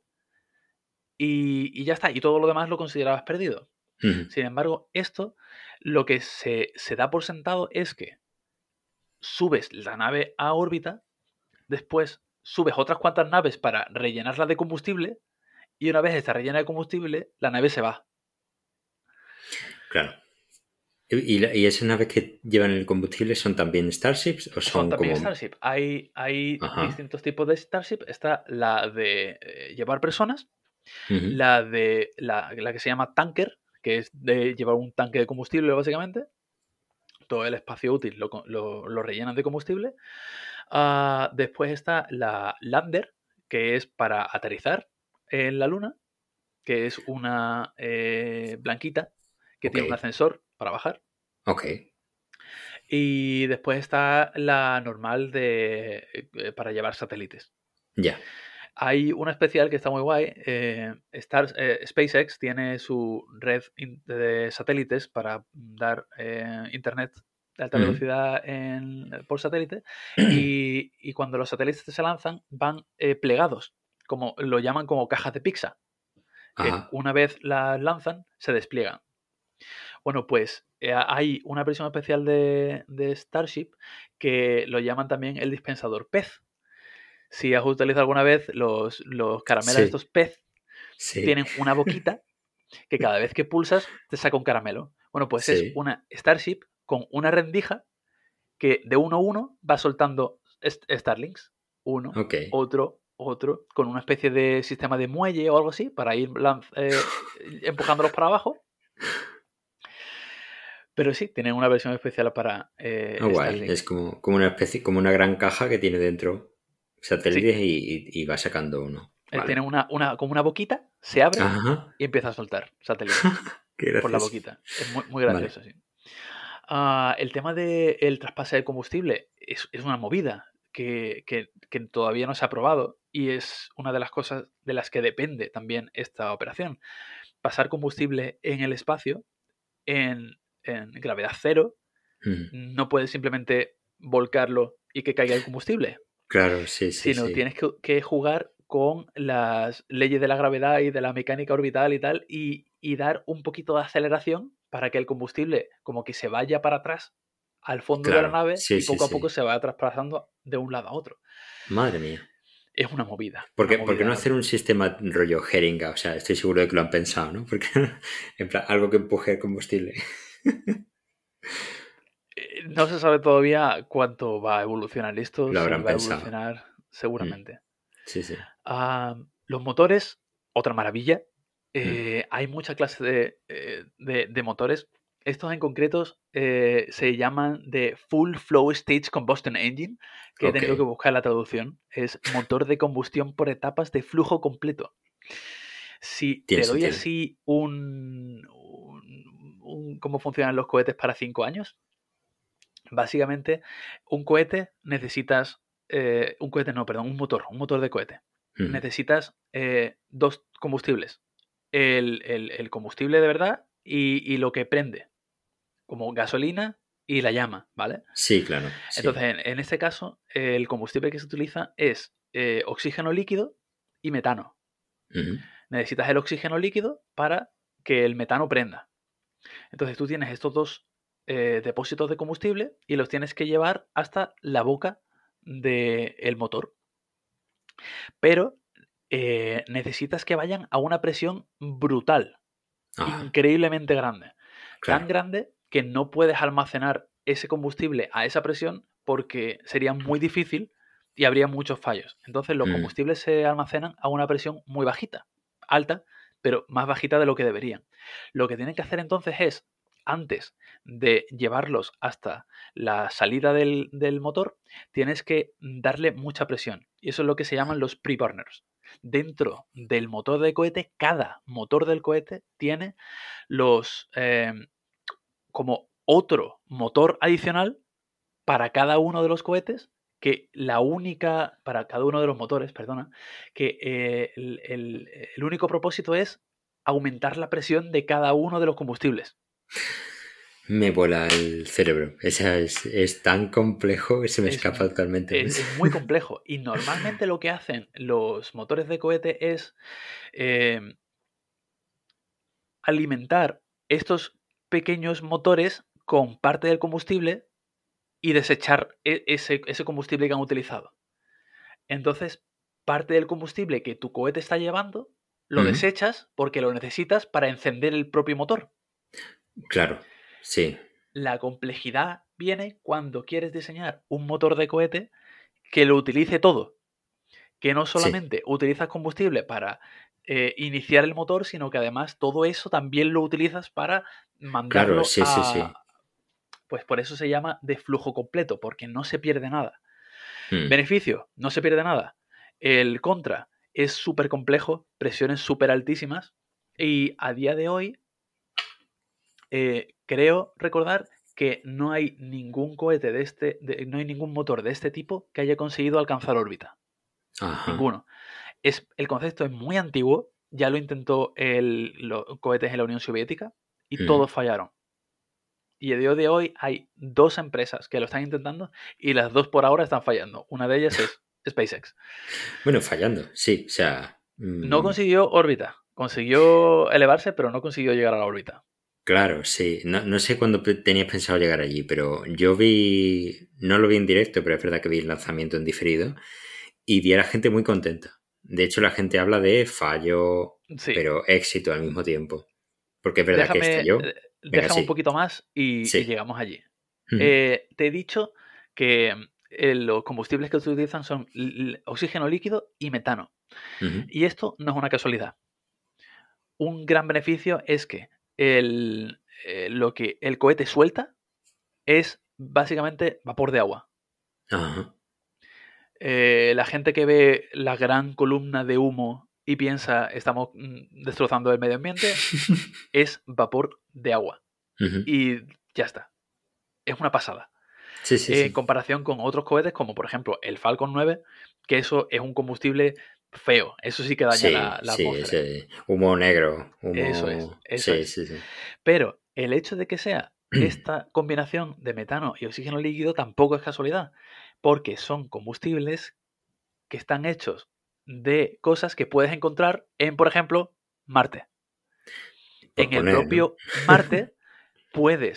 y ya está, y todo lo demás lo considerabas perdido. Ujú. Sin embargo, esto lo que se da por sentado es que subes la nave a órbita, después subes otras cuantas naves para rellenarla de combustible y una vez está rellena de combustible, la nave se va. Claro. ¿Y esas naves que llevan el combustible son también Starships o Son son también como... Starship. Hay Ajá. distintos tipos de Starship. Está la de llevar personas, Ujú. la que se llama tanker, que es de llevar un tanque de combustible básicamente. Todo el espacio útil lo rellenan de combustible. Después está la lander, que es para aterrizar en la luna, que es una blanquita que Ok, tiene un ascensor para bajar. ok. Y después está la normal para llevar satélites. Ya. Hay una especial que está muy guay. SpaceX tiene su red de satélites para dar internet de alta Ujú. velocidad por satélite. Y cuando los satélites se lanzan, van plegados, como lo llaman como cajas de pizza, que Ajá. una vez las lanzan, se despliegan. Bueno, pues hay una versión especial de Starship que lo llaman también el dispensador pez. Si has utilizado alguna vez los caramelos Sí, estos pez, sí, tienen una boquita que cada vez que pulsas te saca un caramelo. Bueno, pues es sí. una Starship con una rendija que de uno a uno va soltando Starlinks. Uno, Ok. otro, con una especie de sistema de muelle o algo así para ir empujándolos para abajo. Pero sí, tienen una versión especial para Ah, guay. Starlink. Es como una especie, como una gran caja que tiene dentro Sí, satélites y va sacando uno. tiene Vale. como una boquita, se abre Ajá. y empieza a soltar satélites Qué por la gracioso. boquita. Es muy, muy Vale. gracioso, sí. El tema del traspaso de combustible es una movida que todavía no se ha probado y es una de las cosas de las que depende también esta operación. Pasar combustible en el espacio en gravedad cero, Ujú. no puedes simplemente volcarlo y que caiga el combustible, Claro, sí, sí, sino sí. tienes que jugar con las leyes de la gravedad y de la mecánica orbital y tal, y dar un poquito de aceleración para que el combustible como que se vaya para atrás al fondo de la Claro, nave sí, y sí, poco a poco sí. se va trasplazando de un lado a otro. Madre mía. Es una movida. ¿Por qué no hacer un sistema rollo jeringa? O sea, estoy seguro de que lo han pensado, ¿no? Porque, en plan, algo que empuje el combustible. No se sabe todavía cuánto va a evolucionar esto, Lo si habrán va a pensado. evolucionar Mm, seguramente. sí, sí. Los motores, otra maravilla. Mm, Hay mucha clase de motores. Estos en concretos se llaman de Full Flow Stage Combustion Engine, que he ok, tenido que buscar la traducción. Es motor de combustión por etapas de flujo completo. Si tiene te doy sentido. así cómo funcionan los cohetes para 5 años, básicamente un cohete necesitas, un motor de cohete. Mm, Necesitas dos combustibles. El combustible de verdad y lo que prende, como gasolina y la llama, ¿vale? sí, claro, Entonces, sí. en este caso, el combustible que se utiliza es oxígeno líquido y metano. Ujú, Necesitas el oxígeno líquido para que el metano prenda. Entonces tú tienes estos dos depósitos de combustible y los tienes que llevar hasta la boca del motor. Pero necesitas que vayan a una presión brutal, ajá, increíblemente grande. Tan claro. grande que no puedes almacenar ese combustible a esa presión porque sería muy difícil y habría muchos fallos. Entonces los Mm, combustibles se almacenan a una presión muy bajita, alta, pero más bajita de lo que deberían. Lo que tienen que hacer entonces es, antes de llevarlos hasta la salida del motor, tienes que darle mucha presión. Y eso es lo que se llaman los pre-burners. Dentro del motor de cohete, cada motor del cohete tiene los como otro motor adicional para cada uno de los cohetes, que la única, para cada uno de los motores, perdona, que el único propósito es aumentar la presión de cada uno de los combustibles. me vuela el cerebro. Es tan complejo que se me Es, escapa totalmente. es muy complejo. Y normalmente lo que hacen los motores de cohete es eh, alimentar estos pequeños motores con parte del combustible y desechar ese combustible que han utilizado. Entonces, parte del combustible que tu cohete está llevando lo Mm, desechas porque lo necesitas para encender el propio motor. claro, sí, La complejidad viene cuando quieres diseñar un motor de cohete que lo utilice todo, que no sí, solamente utilizas combustible para iniciar el motor, sino que además todo eso también lo utilizas para claro, mandarlo sí, sí, a... sí. Pues por eso se llama de flujo completo, porque no se pierde nada. Mm, Beneficio, no se pierde nada. El contra es súper complejo, presiones súper altísimas y a día de hoy creo recordar que no hay ningún cohete no hay ningún motor de este tipo que haya conseguido alcanzar órbita. ajá. Ninguno. El concepto es muy antiguo, ya lo intentó los cohetes en la Unión Soviética y Mm. todos fallaron. Y a día de hoy hay dos empresas que lo están intentando y las dos por ahora están fallando. Una de ellas es SpaceX. Bueno, fallando, sí, o sea, No consiguió órbita. Consiguió elevarse, pero no consiguió llegar a la órbita. claro, sí. No, no sé cuándo tenías pensado llegar allí, pero yo vi, no lo vi en directo, pero es verdad que vi el lanzamiento en diferido y vi a la gente muy contenta. De hecho, la gente habla de fallo, Sí. pero éxito al mismo tiempo. Porque es verdad que Déjame, estalló. Venga, déjame un sí, poquito más y sí. llegamos allí. Ujú, Te he dicho que los combustibles que se utilizan son oxígeno líquido y metano. ujú. Y esto no es una casualidad. Un gran beneficio es que lo que el cohete suelta es básicamente vapor de agua. Ajá. La gente que ve la gran columna de humo y piensa estamos destrozando el medio ambiente es vapor de agua. Ujú. Y ya está. Es una pasada. Sí, sí, En sí. comparación con otros cohetes, como por ejemplo el Falcon 9, que eso es un combustible feo. Eso sí que daña Sí, la sí, atmósfera. ese humo negro, Eso es, humo... eso Sí, es. sí, sí. Pero el hecho de que sea esta combinación de metano y oxígeno líquido tampoco es casualidad, porque son combustibles que están hechos de cosas que puedes encontrar en, por ejemplo, Marte. Por En el poner, ¿no? propio Marte puedes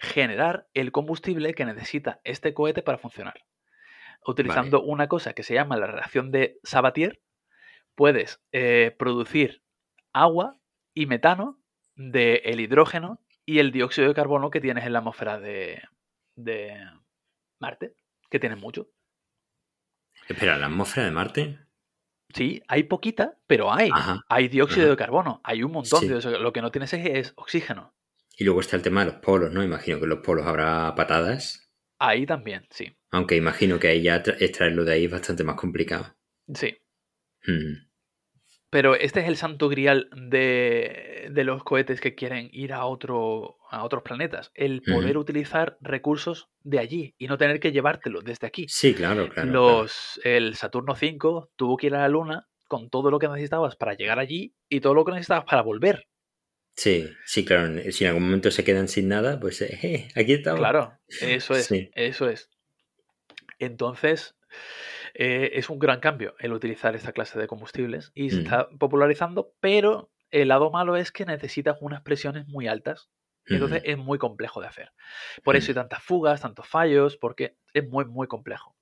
generar el combustible que necesita este cohete para funcionar. Utilizando una cosa que se llama la reacción de Sabatier, puedes producir agua y metano del hidrógeno y el dióxido de carbono que tienes en la atmósfera de Marte, que tienes mucho. Espera, ¿la atmósfera de Marte? Sí, hay poquita, pero hay. Ajá, Hay dióxido ajá. de carbono, hay un montón Sí. de eso. Lo que no tienes es oxígeno. Y luego está el tema de los polos, ¿no? Imagino que en los polos habrá patadas. Ahí también, sí. Aunque imagino que ahí ya extraerlo de ahí es bastante más complicado. Sí. Mm. Pero este es el santo grial de los cohetes que quieren ir a otros planetas. El poder utilizar recursos de allí y no tener que llevártelo desde aquí. Sí, claro. El Saturno V tuvo que ir a la Luna con todo lo que necesitabas para llegar allí y todo lo que necesitabas para volver. Sí, claro. Si en algún momento se quedan sin nada, pues aquí estamos. Claro, eso es, Sí. eso es. Entonces, es un gran cambio el utilizar esta clase de combustibles y se está popularizando, pero el lado malo es que necesitas unas presiones muy altas. Entonces es muy complejo de hacer. Por eso hay tantas fugas, tantos fallos, porque es muy, muy complejo.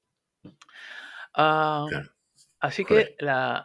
Claro. Así Joder. que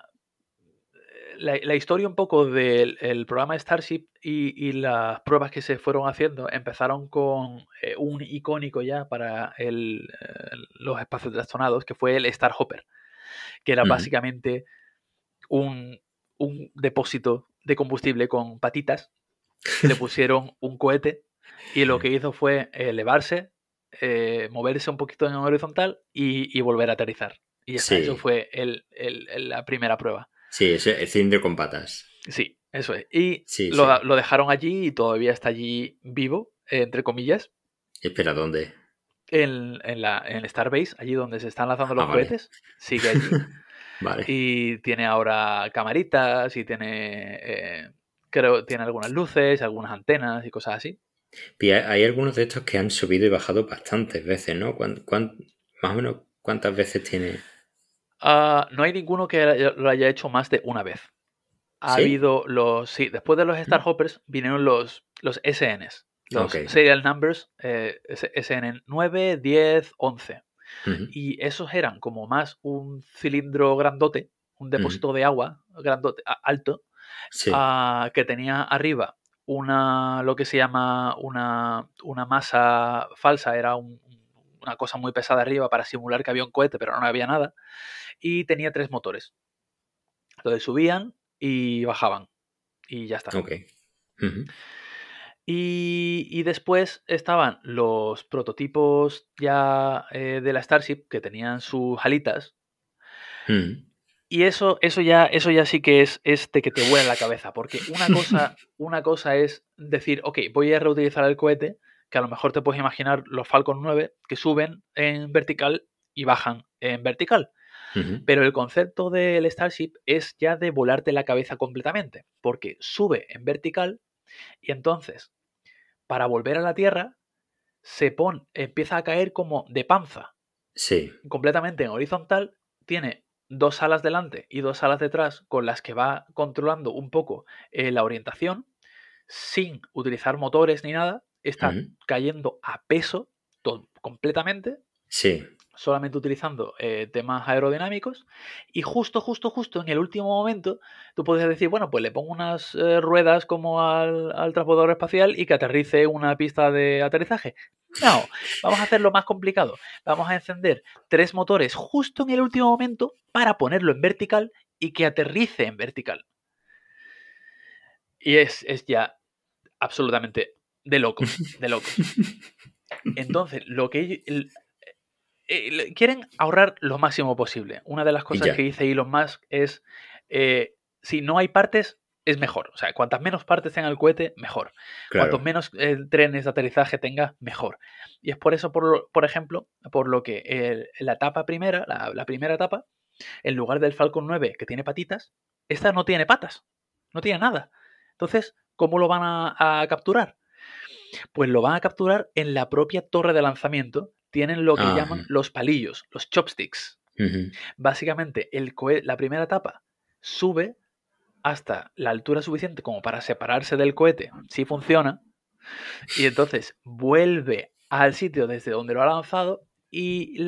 la historia un poco del programa Starship y las pruebas que se fueron haciendo empezaron con un icónico ya para los espacios trastornados, que fue el Star Hopper, que era básicamente un depósito de combustible con patitas. Le pusieron un cohete y lo que hizo fue elevarse, moverse un poquito en horizontal y volver a aterrizar. Y ya está, eso fue la primera prueba. Sí, es el cilindro con patas. Sí, eso es. Y Sí. lo dejaron allí y todavía está allí vivo, entre comillas. Espera, ¿dónde? En Starbase, allí donde se están lanzando los Vale. cohetes, sigue allí. Vale. Y tiene ahora camaritas y tiene, creo, tiene algunas luces, algunas antenas y cosas así. Y hay algunos de estos que han subido y bajado bastantes veces, ¿no? Más o menos, ¿cuántas veces tiene? No hay ninguno que lo haya hecho más de una vez. Ha ¿Sí? habido sí, después de los Star Hoppers vinieron los SNs, los Serial Numbers, SN 9, 10, 11. Y esos eran como más un cilindro grandote, un depósito de agua grandote, alto, que tenía arriba lo que se llama una masa falsa, era una cosa muy pesada arriba para simular que había un cohete, pero no había nada, y tenía 3 motores. Entonces subían y bajaban, y ya está. Ok. Y después estaban los prototipos ya de la Starship que tenían sus alitas. Y eso ya sí que es de que te vuela la cabeza, porque una cosa es decir, ok, voy a reutilizar el cohete, que a lo mejor te puedes imaginar los Falcon 9 que suben en vertical y bajan en vertical. Pero el concepto del Starship es ya de volarte la cabeza completamente, porque sube en vertical y entonces, para volver a la Tierra, empieza a caer como de panza. Sí. Completamente en horizontal, tiene 2 alas delante y 2 alas detrás con las que va controlando un poco la orientación, sin utilizar motores ni nada, está cayendo a peso completamente, solamente utilizando temas aerodinámicos, y justo en el último momento tú puedes decir, bueno, pues le pongo unas ruedas como al transportador espacial y que aterrice una pista de aterrizaje. No, vamos a hacerlo más complicado. Vamos a encender 3 motores justo en el último momento para ponerlo en vertical y que aterrice en vertical. Y es ya absolutamente de locos, de locos. Entonces, lo que quieren ahorrar lo máximo posible. Una de las cosas que dice Elon Musk es, si no hay partes, es mejor. O sea, cuantas menos partes tenga el cohete, mejor. Claro. Cuantos menos trenes de aterrizaje tenga, mejor. Y es por eso, por ejemplo, por lo que la etapa primera, la primera etapa, en lugar del Falcon 9 que tiene patitas, esta no tiene patas, no tiene nada. Entonces, ¿cómo lo van a capturar? Pues lo van a capturar en la propia torre de lanzamiento. Tienen lo que llaman los palillos, los chopsticks. Básicamente, la primera etapa sube hasta la altura suficiente como para separarse del cohete, si funciona, Y entonces vuelve al sitio desde donde lo ha lanzado y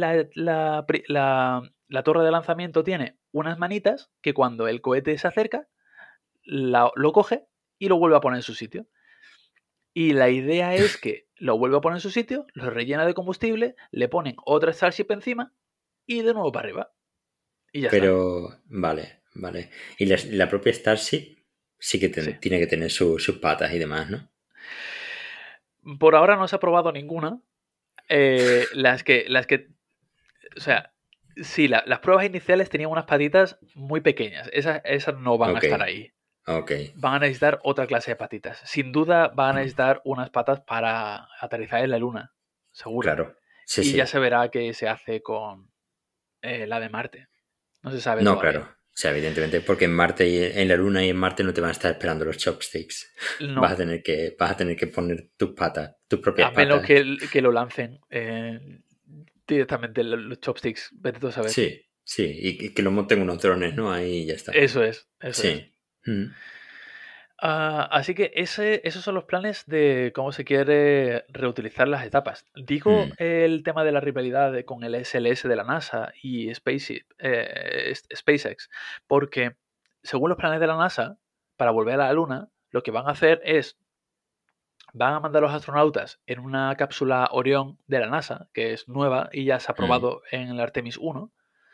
la torre de lanzamiento tiene unas manitas que cuando el cohete se acerca, lo coge y lo vuelve a poner en su sitio. Y la idea es que lo vuelve a poner en su sitio, lo rellena de combustible, le ponen otra Starship encima y de nuevo para arriba. Y ya Pero, vale. Y la propia Starship sí que Sí. tiene que tener sus patas y demás, ¿no? Por ahora no se ha probado ninguna. Las que. O sea, sí, las pruebas iniciales tenían unas patitas muy pequeñas. Esas no van a estar ahí. Ok. Van a necesitar otra clase de patitas. Sin duda van a necesitar unas patas para aterrizar en la luna. Seguro. Claro. Sí, Y ya sí. se verá qué se hace con la de Marte. No se sabe No, todavía. claro. O sea, evidentemente, porque en Marte y en la Luna y en Marte no te van a estar esperando los chopsticks. No, Vas a tener que poner tus patas, tus a propias menos patas. que lo lancen directamente los chopsticks. Vete tú a saber. Sí, sí. Y que lo monten unos drones, ¿no? Ahí ya está. Eso es. Sí. Mm, Así que esos son los planes de cómo se quiere reutilizar las etapas. Digo mm, el tema de la rivalidad con el SLS de la NASA y SpaceX, porque según los planes de la NASA, para volver a la Luna, lo que van a hacer es, van a mandar a los astronautas en una cápsula Orión de la NASA, que es nueva y ya se ha mm. probado en el Artemis 1,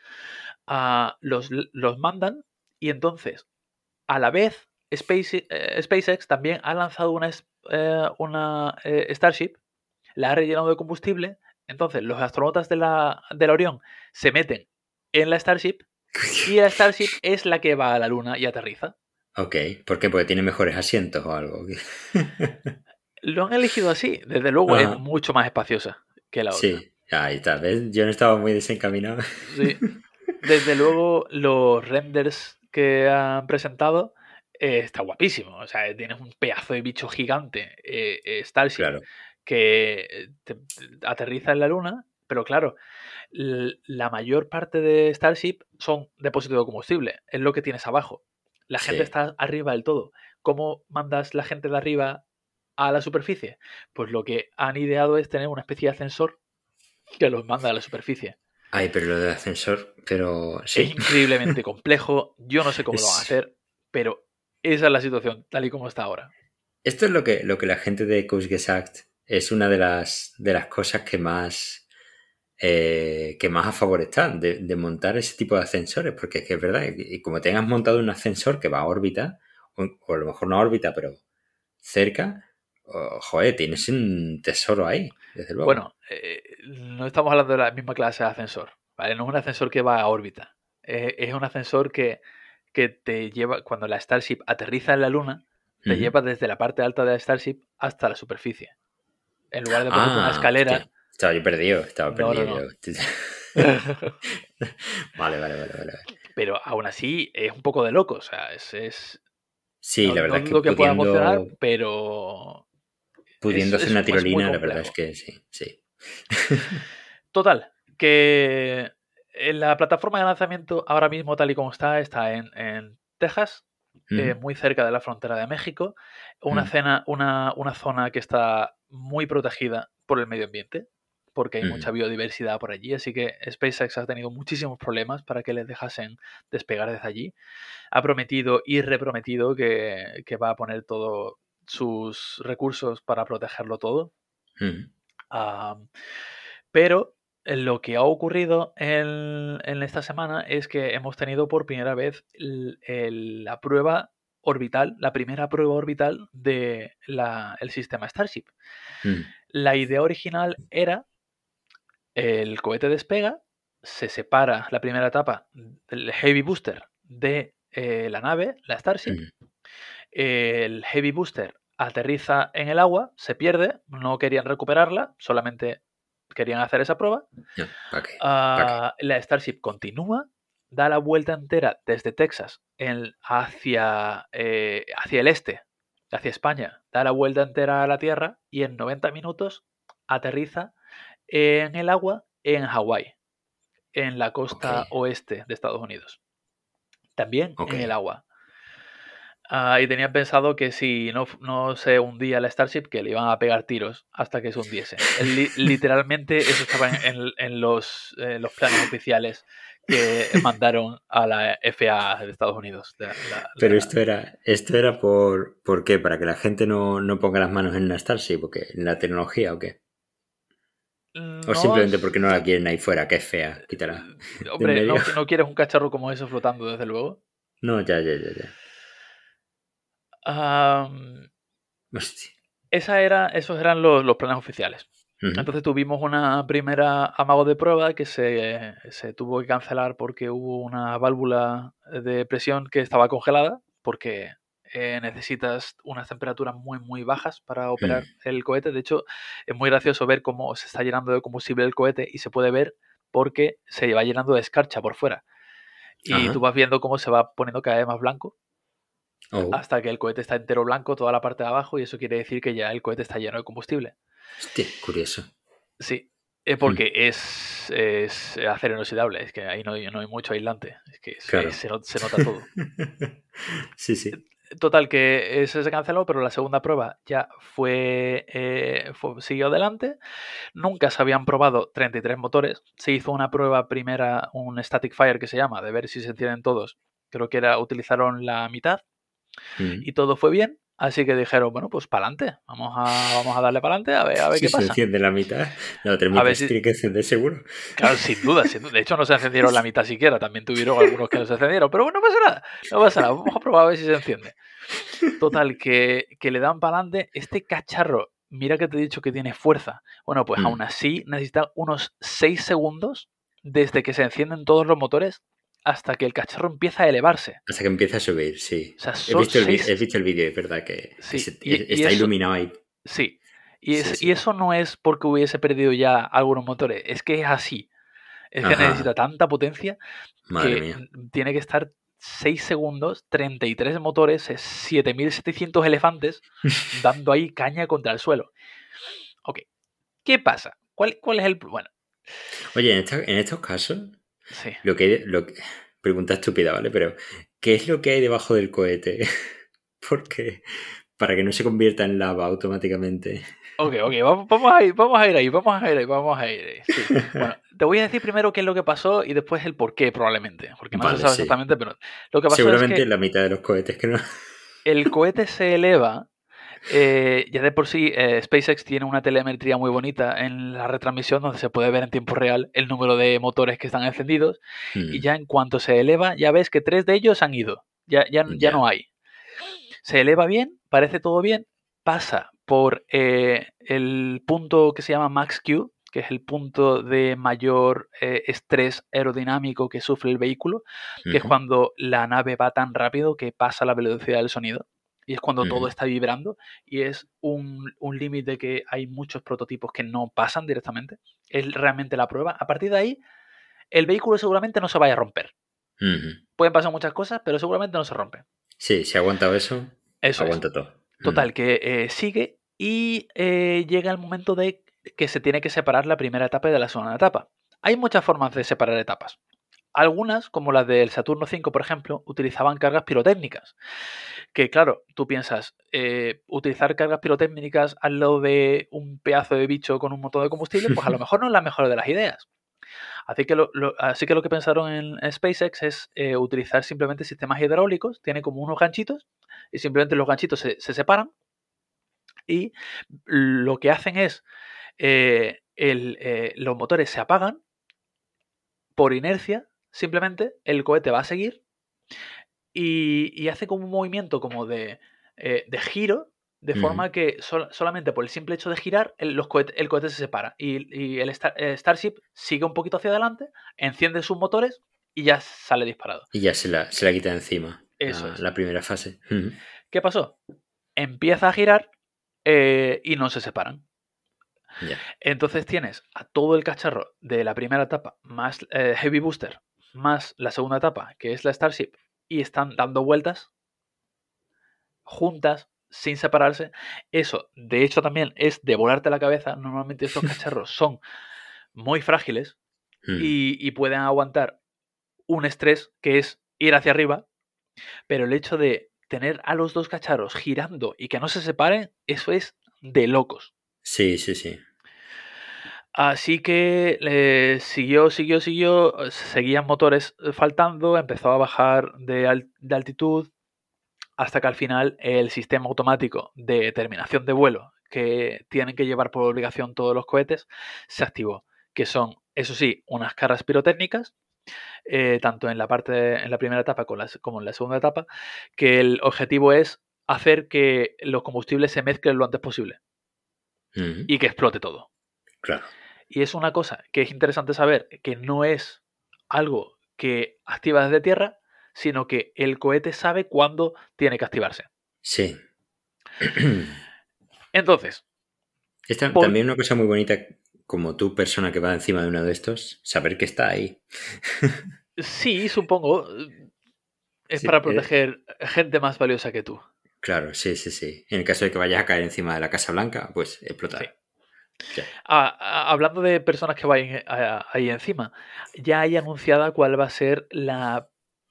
los mandan y entonces a la vez, SpaceX también ha lanzado una Starship, la ha rellenado de combustible. Entonces, los astronautas de la Orión se meten en la Starship y la Starship es la que va a la Luna y aterriza. Ok. ¿Por qué? Porque tiene mejores asientos o algo. Lo han elegido así. Desde luego, es Ajá. mucho más espaciosa que la otra. Sí. Ahí tal vez yo no estaba muy desencaminado. Sí. Desde luego, los renders que han presentado está guapísimo. O sea, tienes un pedazo de bicho gigante, Starship, Claro. que aterriza en la Luna, pero claro, la mayor parte de Starship son depósitos de combustible, es lo que tienes abajo. La gente Sí. está arriba del todo. ¿Cómo mandas la gente de arriba a la superficie? Pues lo que han ideado es tener una especie de ascensor que los manda a la superficie. Ay, pero lo del ascensor, pero Es sí. increíblemente complejo, yo no sé cómo lo van a Es, hacer, pero esa es la situación, tal y como está ahora. esto es lo que la gente de Kurzgesagt es una de las cosas que más a favor están de montar ese tipo de ascensores, porque es que es verdad, y como tengas montado un ascensor que va a órbita, o a lo mejor no a órbita, pero cerca, joder, tienes un tesoro ahí, desde luego. Bueno, no estamos hablando de la misma clase de ascensor, ¿vale? No es un ascensor que va a órbita. Es un ascensor que te lleva, cuando la Starship aterriza en la Luna, te Ujú. lleva desde la parte alta de la Starship hasta la superficie. En lugar de ponerte una Ah, hostia, escalera, estaba no, no, perdido no. yo. Vale. Pero aún así es un poco de loco, o sea, Sí, no, la no verdad es que dudo que pueda funcionar, pero pudiendo hacer una es muy tirolina, la verdad es complejo. que sí, sí. Total, que en la plataforma de lanzamiento ahora mismo, tal y como está en Texas, Mm, muy cerca de la frontera de México, mm, una zona que está muy protegida por el medio ambiente, porque hay mucha mm. biodiversidad por allí, así que SpaceX ha tenido muchísimos problemas para que les dejasen despegar desde allí. Ha prometido y reprometido que va a poner todos sus recursos para protegerlo todo. Mm, Ah, pero lo que ha ocurrido en esta semana es que hemos tenido por primera vez la prueba orbital, la primera prueba orbital del sistema Starship. mm. La idea original era el cohete despega, se separa la primera etapa del Heavy Booster de la nave, la Starship. Mm. El Heavy Booster aterriza en el agua, se pierde, no querían recuperarla, solamente querían hacer esa prueba. No, ¿para qué? ¿Para qué? La Starship continúa, da la vuelta entera desde Texas hacia el este, hacia España, da la vuelta entera a la Tierra y en 90 minutos aterriza en el agua en Hawái, en la Ok, costa oeste de Estados Unidos. También ok. en el agua. Y tenían pensado que si no se hundía la Starship, que le iban a pegar tiros hasta que se hundiese. Literalmente eso estaba en los planes oficiales que mandaron a la FAA de Estados Unidos. Pero esto era ¿por qué? ¿Para que la gente no ponga las manos en la Starship o qué? ¿En la tecnología o qué? O No, simplemente porque no la quieren ahí fuera, que es fea, quítala de en hombre, medio. no quieres un cacharro como eso flotando, desde luego. No, ya. Am, Hostia. Esos eran los planes oficiales. Ujú. Entonces tuvimos una primera amago de prueba que se tuvo que cancelar porque hubo una válvula de presión que estaba congelada, porque necesitas unas temperaturas muy bajas para Mm. operar el cohete. De hecho, es muy gracioso ver cómo se está llenando de combustible el cohete y se puede ver porque se va llenando de escarcha por fuera. Y tú Ajá. vas viendo cómo se va poniendo cada vez más blanco Oh. hasta que el cohete está entero blanco, toda la parte de abajo, y eso quiere decir que ya el cohete está lleno de combustible. Hostia, curioso. Sí, Mm. porque es acero inoxidable, es que ahí no hay mucho aislante, es que Claro. se nota todo. Sí. Total, que eso se canceló, pero la segunda prueba ya siguió adelante. Nunca se habían probado 33 motores. Se hizo una prueba primera, un static fire que se llama, de ver si se encienden todos. Creo que utilizaron la mitad Mm. y todo fue bien. Así que dijeron, bueno, pues para adelante, vamos a darle para adelante a ver Si qué se pasa. enciende la mitad, la otra A mitad ver se si, tiene que encender seguro. Claro, sin duda, sin duda. De hecho, no se encendieron la mitad siquiera. También tuvieron algunos que no se encendieron. Pero bueno, no pasa nada. No pasa nada. Vamos a probar a ver si se enciende. Total, que le dan para adelante. Este cacharro, mira que te he dicho que tiene fuerza. Bueno, pues aún Mm. así necesita unos 6 segundos desde que se encienden todos los motores hasta que el cacharro empieza a elevarse. Hasta que empieza a subir, sí. O sea, He son visto he 6. visto el vídeo, es verdad que Sí, y está eso. iluminado ahí. Sí. Y Sí. eso no es porque hubiese perdido ya algunos motores. Es que es así. Es que necesita Ajá. tanta potencia Madre que mía. tiene que estar 6 segundos, 33 motores, 7.700 elefantes dando ahí caña contra el suelo. Ok, ¿qué pasa? ¿Cuál es el...? Bueno, Oye, en estos casos, sí. pregunta estúpida, ¿vale? Pero, ¿qué es lo que hay debajo del cohete? Porque, para que no se convierta en lava automáticamente. Ok, vamos a ir ahí. Sí. Bueno, te voy a decir primero qué es lo que pasó y después el por qué, probablemente. Porque no se Vale, sabe sí. exactamente, pero lo que pasó es Seguramente que la mitad de los cohetes que no. el cohete se eleva. Ya de por sí, SpaceX tiene una telemetría muy bonita en la retransmisión donde se puede ver en tiempo real el número de motores que están encendidos y Mm. ya en cuanto se eleva ya ves que 3 de ellos han ido, ya Ya. no hay. Se eleva bien, parece todo bien, pasa por el punto que se llama Max Q, que es el punto de mayor estrés aerodinámico que sufre el vehículo, que es Ujú, cuando la nave va tan rápido que pasa la velocidad del sonido. Y es cuando todo ujú. está vibrando y es un límite que hay muchos prototipos que no pasan directamente. Es realmente la prueba. A partir de ahí, el vehículo seguramente no se vaya a romper. Ujú. Pueden pasar muchas cosas, pero seguramente no se rompe. Sí, si ha aguantado eso, Eso es. aguanta todo. Total, que sigue y llega el momento de que se tiene que separar la primera etapa de la segunda etapa. Hay muchas formas de separar etapas. Algunas, como las del Saturno 5, por ejemplo, utilizaban cargas pirotécnicas. Que claro, tú piensas, utilizar cargas pirotécnicas al lado de un pedazo de bicho con un montón de combustible, pues a lo mejor no es la mejor de las ideas. Así que lo que pensaron en SpaceX es utilizar simplemente sistemas hidráulicos, tiene como unos ganchitos, y simplemente los ganchitos se separan y lo que hacen es los motores se apagan por inercia, simplemente el cohete va a seguir y hace como un movimiento como de giro, de Ujú. forma que solamente por el simple hecho de girar el cohete se separa y el Starship sigue un poquito hacia adelante, enciende sus motores y ya sale disparado. Y ya se la quita encima, Eso es. la primera fase. Ujú. ¿Qué pasó? Empieza a girar y no se separan. Ya. Entonces tienes a todo el cacharro de la primera etapa, más Heavy Booster, más la segunda etapa, que es la Starship, y están dando vueltas juntas, sin separarse. Eso, de hecho, también es de volarte la cabeza. Normalmente estos cacharros son muy frágiles Mm. y pueden aguantar un estrés que es ir hacia arriba, pero el hecho de tener a los dos cacharros girando y que no se separen, eso es de locos. Sí. Así que siguió, seguían motores faltando, empezó a bajar de altitud, hasta que al final el sistema automático de terminación de vuelo que tienen que llevar por obligación todos los cohetes se activó, que son, eso sí, unas cargas pirotécnicas, tanto en la primera etapa como en la segunda etapa, que el objetivo es hacer que los combustibles se mezclen lo antes posible y que explote todo. Claro. Y es una cosa que es interesante saber, que no es algo que activa desde tierra, sino que el cohete sabe cuándo tiene que activarse. Sí. Entonces, también una cosa muy bonita, como tú, persona que va encima de uno de estos, saber que está ahí. Sí, supongo. Es Sí, para proteger gente más valiosa que tú. Claro, sí. En el caso de que vayas a caer encima de la Casa Blanca, pues explotar. Sí. Sí. Hablando de personas que vayan ahí encima, ya hay anunciada cuál va a ser el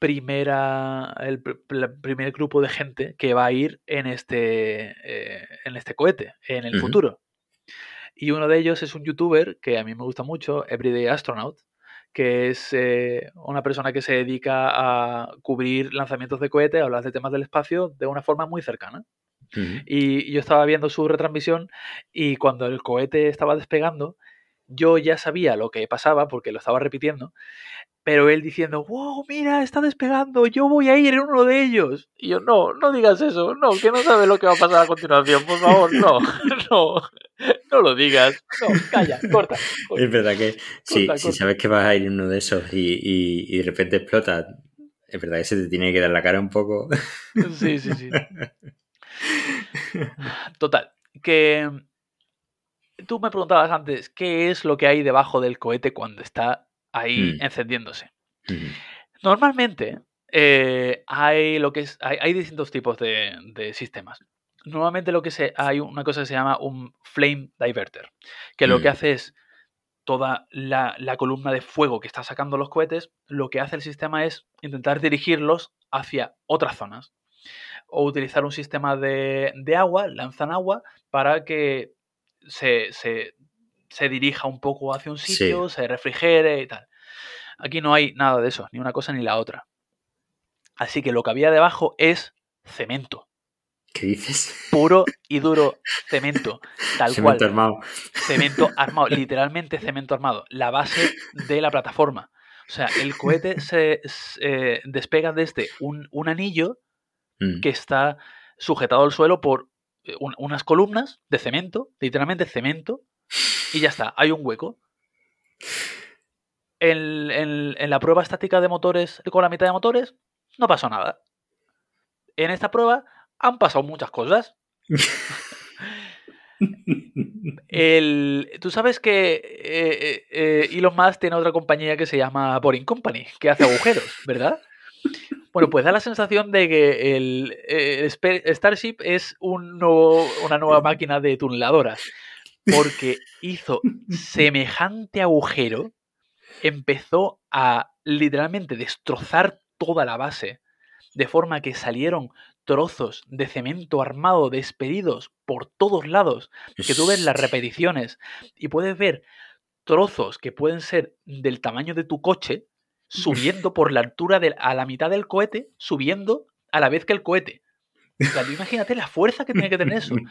primer grupo de gente que va a ir en este cohete en el futuro. Y uno de ellos es un youtuber que a mí me gusta mucho, Everyday Astronaut, que es una persona que se dedica a cubrir lanzamientos de cohetes, a hablar de temas del espacio de una forma muy cercana. Y yo estaba viendo su retransmisión y cuando el cohete estaba despegando, yo ya sabía lo que pasaba porque lo estaba repitiendo, pero él diciendo, wow, mira, está despegando, yo voy a ir en uno de ellos. Y yo, no digas eso, no, que no sabes lo que va a pasar a continuación, por favor, no lo digas, no, calla, corta. Es verdad que si sabes que vas a ir en uno de esos y de repente explota, es verdad que se te tiene que dar la cara un poco. Sí. Total, que tú me preguntabas antes qué es lo que hay debajo del cohete cuando está ahí encendiéndose. Normalmente hay distintos tipos de sistemas. Normalmente hay una cosa que se llama un flame diverter, que lo que hace es toda la columna de fuego que está sacando los cohetes, lo que hace el sistema es intentar dirigirlos hacia otras zonas. O utilizar un sistema de agua, lanzan agua para que se dirija un poco hacia un sitio, se refrigere y tal. Aquí no hay nada de eso, ni una cosa ni la otra. Así que lo que había debajo es cemento. ¿Qué dices? Puro y duro cemento, tal cemento cual. Armado. Cemento armado, literalmente cemento armado. La base de la plataforma. O sea, el cohete se despega desde un anillo que está sujetado al suelo por unas columnas de cemento, literalmente cemento, y ya está, hay un hueco. En la prueba estática de motores, con la mitad de motores, no pasó nada. En esta prueba han pasado muchas cosas. Tú sabes que Elon Musk tiene otra compañía que se llama Boring Company, que hace agujeros, ¿verdad? Bueno, pues da la sensación de que el Starship es una nueva máquina de tuneladoras, porque hizo semejante agujero, empezó a literalmente destrozar toda la base, de forma que salieron trozos de cemento armado despedidos por todos lados, que tú ves las repeticiones y puedes ver trozos que pueden ser del tamaño de tu coche, subiendo por la altura a la mitad del cohete, subiendo a la vez que el cohete. O sea, imagínate la fuerza que tiene que tener eso.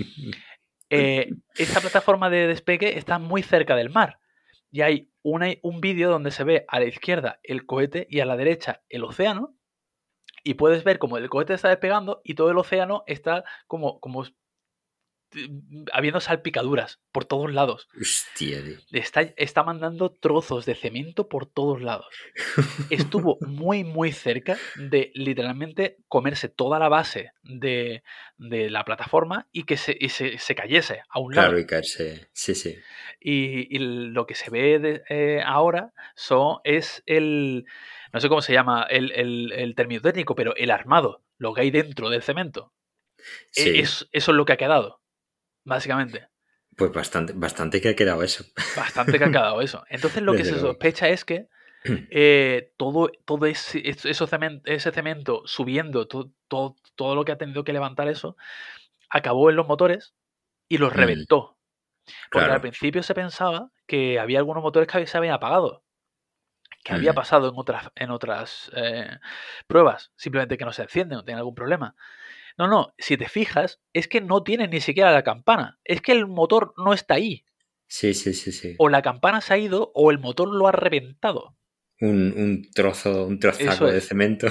Esta plataforma de despegue está muy cerca del mar. Y hay un vídeo donde se ve a la izquierda el cohete y a la derecha el océano. Y puedes ver como el cohete está despegando y todo el océano está como habiendo salpicaduras por todos lados. Hostia, tío. Está mandando trozos de cemento por todos lados. Estuvo muy, muy cerca de literalmente comerse toda la base de la plataforma y que se cayese a un lado. Claro, y caerse. Sí. Y lo que se ve ahora es el... No sé cómo se llama el término técnico, pero el armado, lo que hay dentro del cemento. Sí. Eso es lo que ha quedado, básicamente. Pues bastante que ha quedado eso. Bastante que ha quedado eso. Entonces lo que se sospecha es que todo ese cemento subiendo, todo lo que ha tenido que levantar eso, acabó en los motores y los reventó. Porque al Claro. principio se pensaba que había algunos motores que se habían apagado, que había pasado en otras pruebas, simplemente que no se encienden, no tienen algún problema. No, si te fijas, es que no tienen ni siquiera la campana, es que el motor no está ahí. Sí. O la campana se ha ido o el motor lo ha reventado. Un Eso trozaco de es. cemento.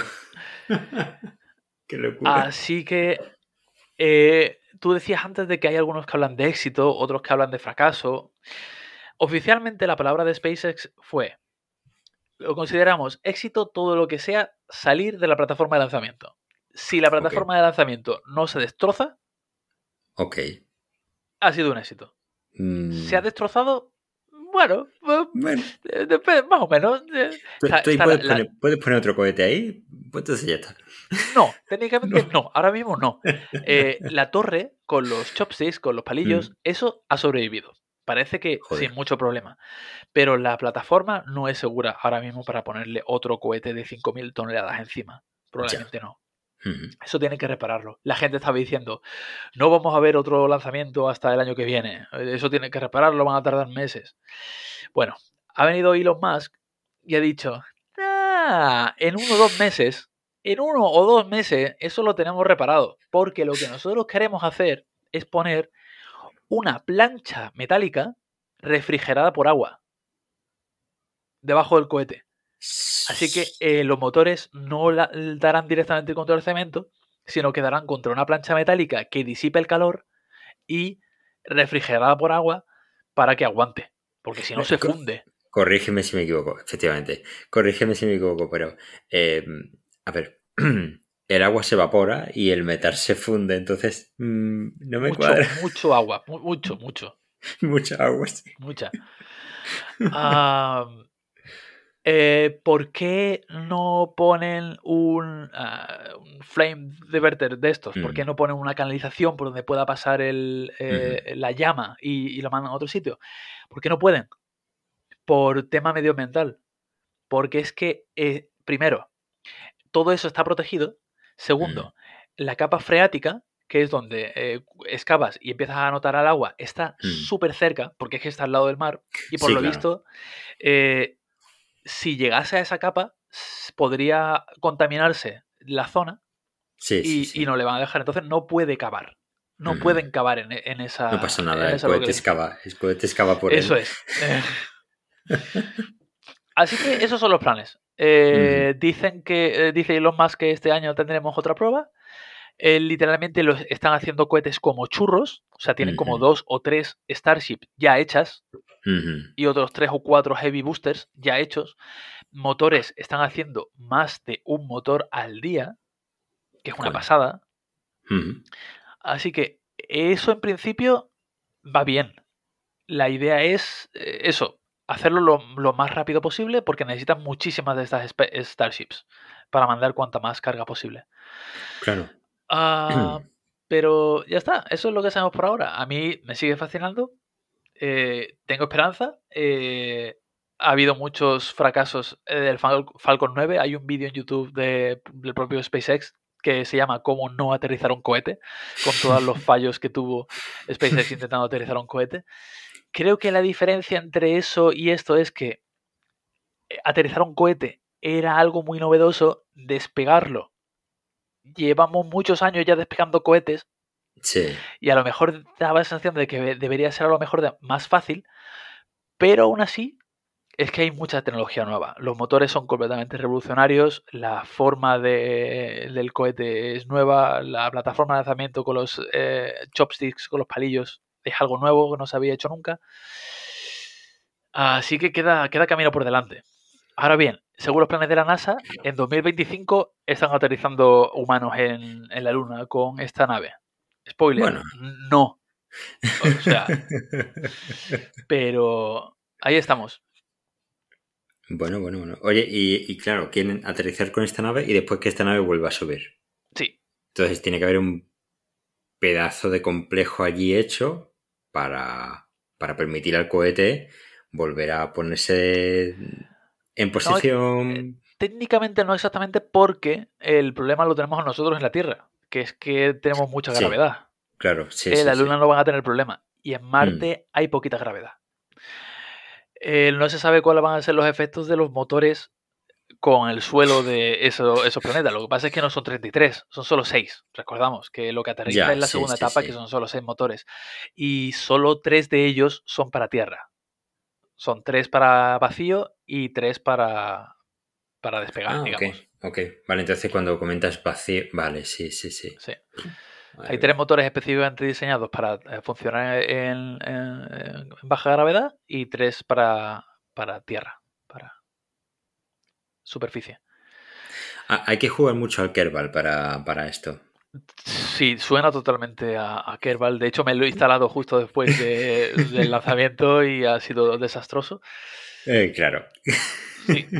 Qué locura. Así que tú decías antes de que hay algunos que hablan de éxito, otros que hablan de fracaso. Oficialmente la palabra de SpaceX fue: lo consideramos éxito todo lo que sea salir de la plataforma de lanzamiento. Si la Ok. plataforma de lanzamiento no se destroza, Ok. ha sido un éxito. ¿Se ha Mm, destrozado? Bueno, bueno. más o menos. ¿Tú ahí Está puedes poner otro cohete ahí? Pues entonces ya está. No, técnicamente No. no, ahora mismo no. La torre con los chopsticks, con los palillos, Mm, eso ha sobrevivido. Parece que sin joder. mucho problema. Pero la plataforma no es segura ahora mismo para ponerle otro cohete de 5.000 toneladas encima. Ya. Probablemente no. Ujú. Eso tiene que repararlo. La gente estaba diciendo, no vamos a ver otro lanzamiento hasta el año que viene. Eso tiene que repararlo, van a tardar meses. Bueno, ha venido Elon Musk y ha dicho, en 1 o 2 meses, en 1 o 2 meses, eso lo tenemos reparado. Porque lo que nosotros queremos hacer es poner una plancha metálica refrigerada por agua debajo del cohete. Así que los motores no darán directamente contra el cemento, sino que darán contra una plancha metálica que disipe el calor y refrigerada por agua para que aguante. Porque si no se funde. Corrígeme si me equivoco, efectivamente. Corrígeme si me equivoco, pero eh, a ver, el agua se evapora y el metal se funde, entonces no me Mucho, cuadra. mucho agua. Mucho. Mucha agua, sí. Mucha. Ah, ¿por qué no ponen un flame diverter de estos? ¿Por qué Mm, no ponen una canalización por donde pueda pasar ujú. la llama y lo mandan a otro sitio? ¿Por qué no pueden? Por tema medioambiental. Porque es que, primero, todo eso está protegido. Mm, Segundo, la capa freática, que es donde excavas y empiezas a notar al agua, está mm. súper cerca, porque es que está al lado del mar, y por Sí, lo claro. visto, eh, si llegase a esa capa, podría contaminarse la zona Sí, sí, y sí. no le van a dejar. Entonces no puede cavar. No Ujú. pueden cavar No pasa en nada, esa localización. el cohete excava por Eso él. es. Así que esos son los planes. Ujú, Dice Elon Musk que este año tendremos otra prueba. Literalmente están haciendo cohetes como churros, o sea, tienen como ujú, 2 o 3 Starship ya hechas ujú. y otros 3 o 4 Heavy Boosters ya hechos. Motores están haciendo más de un motor al día, que es una Joder. pasada. Ujú. Así que eso en principio va bien. La idea es eso, hacerlo lo más rápido posible porque necesitan muchísimas de estas Starships para mandar cuanta más carga posible. Claro. Ah, pero ya está, eso es lo que sabemos por ahora. A mí me sigue fascinando, tengo esperanza. Ha habido muchos fracasos del Falcon 9. Hay un vídeo en YouTube del propio SpaceX que se llama Cómo no aterrizar un cohete, con todos los fallos que tuvo SpaceX intentando aterrizar un cohete. Creo que la diferencia entre eso y esto es que aterrizar un cohete era algo muy novedoso, despegarlo. Llevamos muchos años ya despegando cohetes Sí. y a lo mejor daba la sensación de que debería ser a lo mejor más fácil, pero aún así es que hay mucha tecnología nueva. Los motores son completamente revolucionarios, la forma del cohete es nueva, la plataforma de lanzamiento con los chopsticks, con los palillos, es algo nuevo que no se había hecho nunca. Así que queda camino por delante. Ahora bien, según los planes de la NASA, en 2025 están aterrizando humanos en la Luna con esta nave. Spoiler, Bueno. no. O sea, pero ahí estamos. Bueno. Oye, y claro, quieren aterrizar con esta nave y después que esta nave vuelva a subir. Sí, Entonces tiene que haber un pedazo de complejo allí hecho para permitir al cohete volver a ponerse En posición... Técnicamente no exactamente, porque el problema lo tenemos nosotros en la Tierra, que es que tenemos mucha Sí, gravedad. claro, sí, En la sí, Luna sí. no van a tener problema. Y en Marte hay poquita gravedad. No se sabe cuáles van a ser los efectos de los motores con el suelo de esos planetas. Lo que pasa es que no son 33, son solo 6. Recordamos que lo que aterriza es Ya, la sí, segunda sí, etapa, que sí. son solo 6 motores. Y solo 3 de ellos son para Tierra. Son 3 para vacío y 3 para despegar, Ah, ok, digamos. ok. Vale, entonces cuando comentas vacío... Vale, sí, sí, sí. Sí. Vale, Hay 3 vale. motores específicamente diseñados para funcionar en baja gravedad y 3 para Tierra, para superficie. Hay que jugar mucho al Kerbal para esto. Sí, suena totalmente a Kerbal. De hecho, me lo he instalado justo después del lanzamiento y ha sido desastroso. Claro. Sí.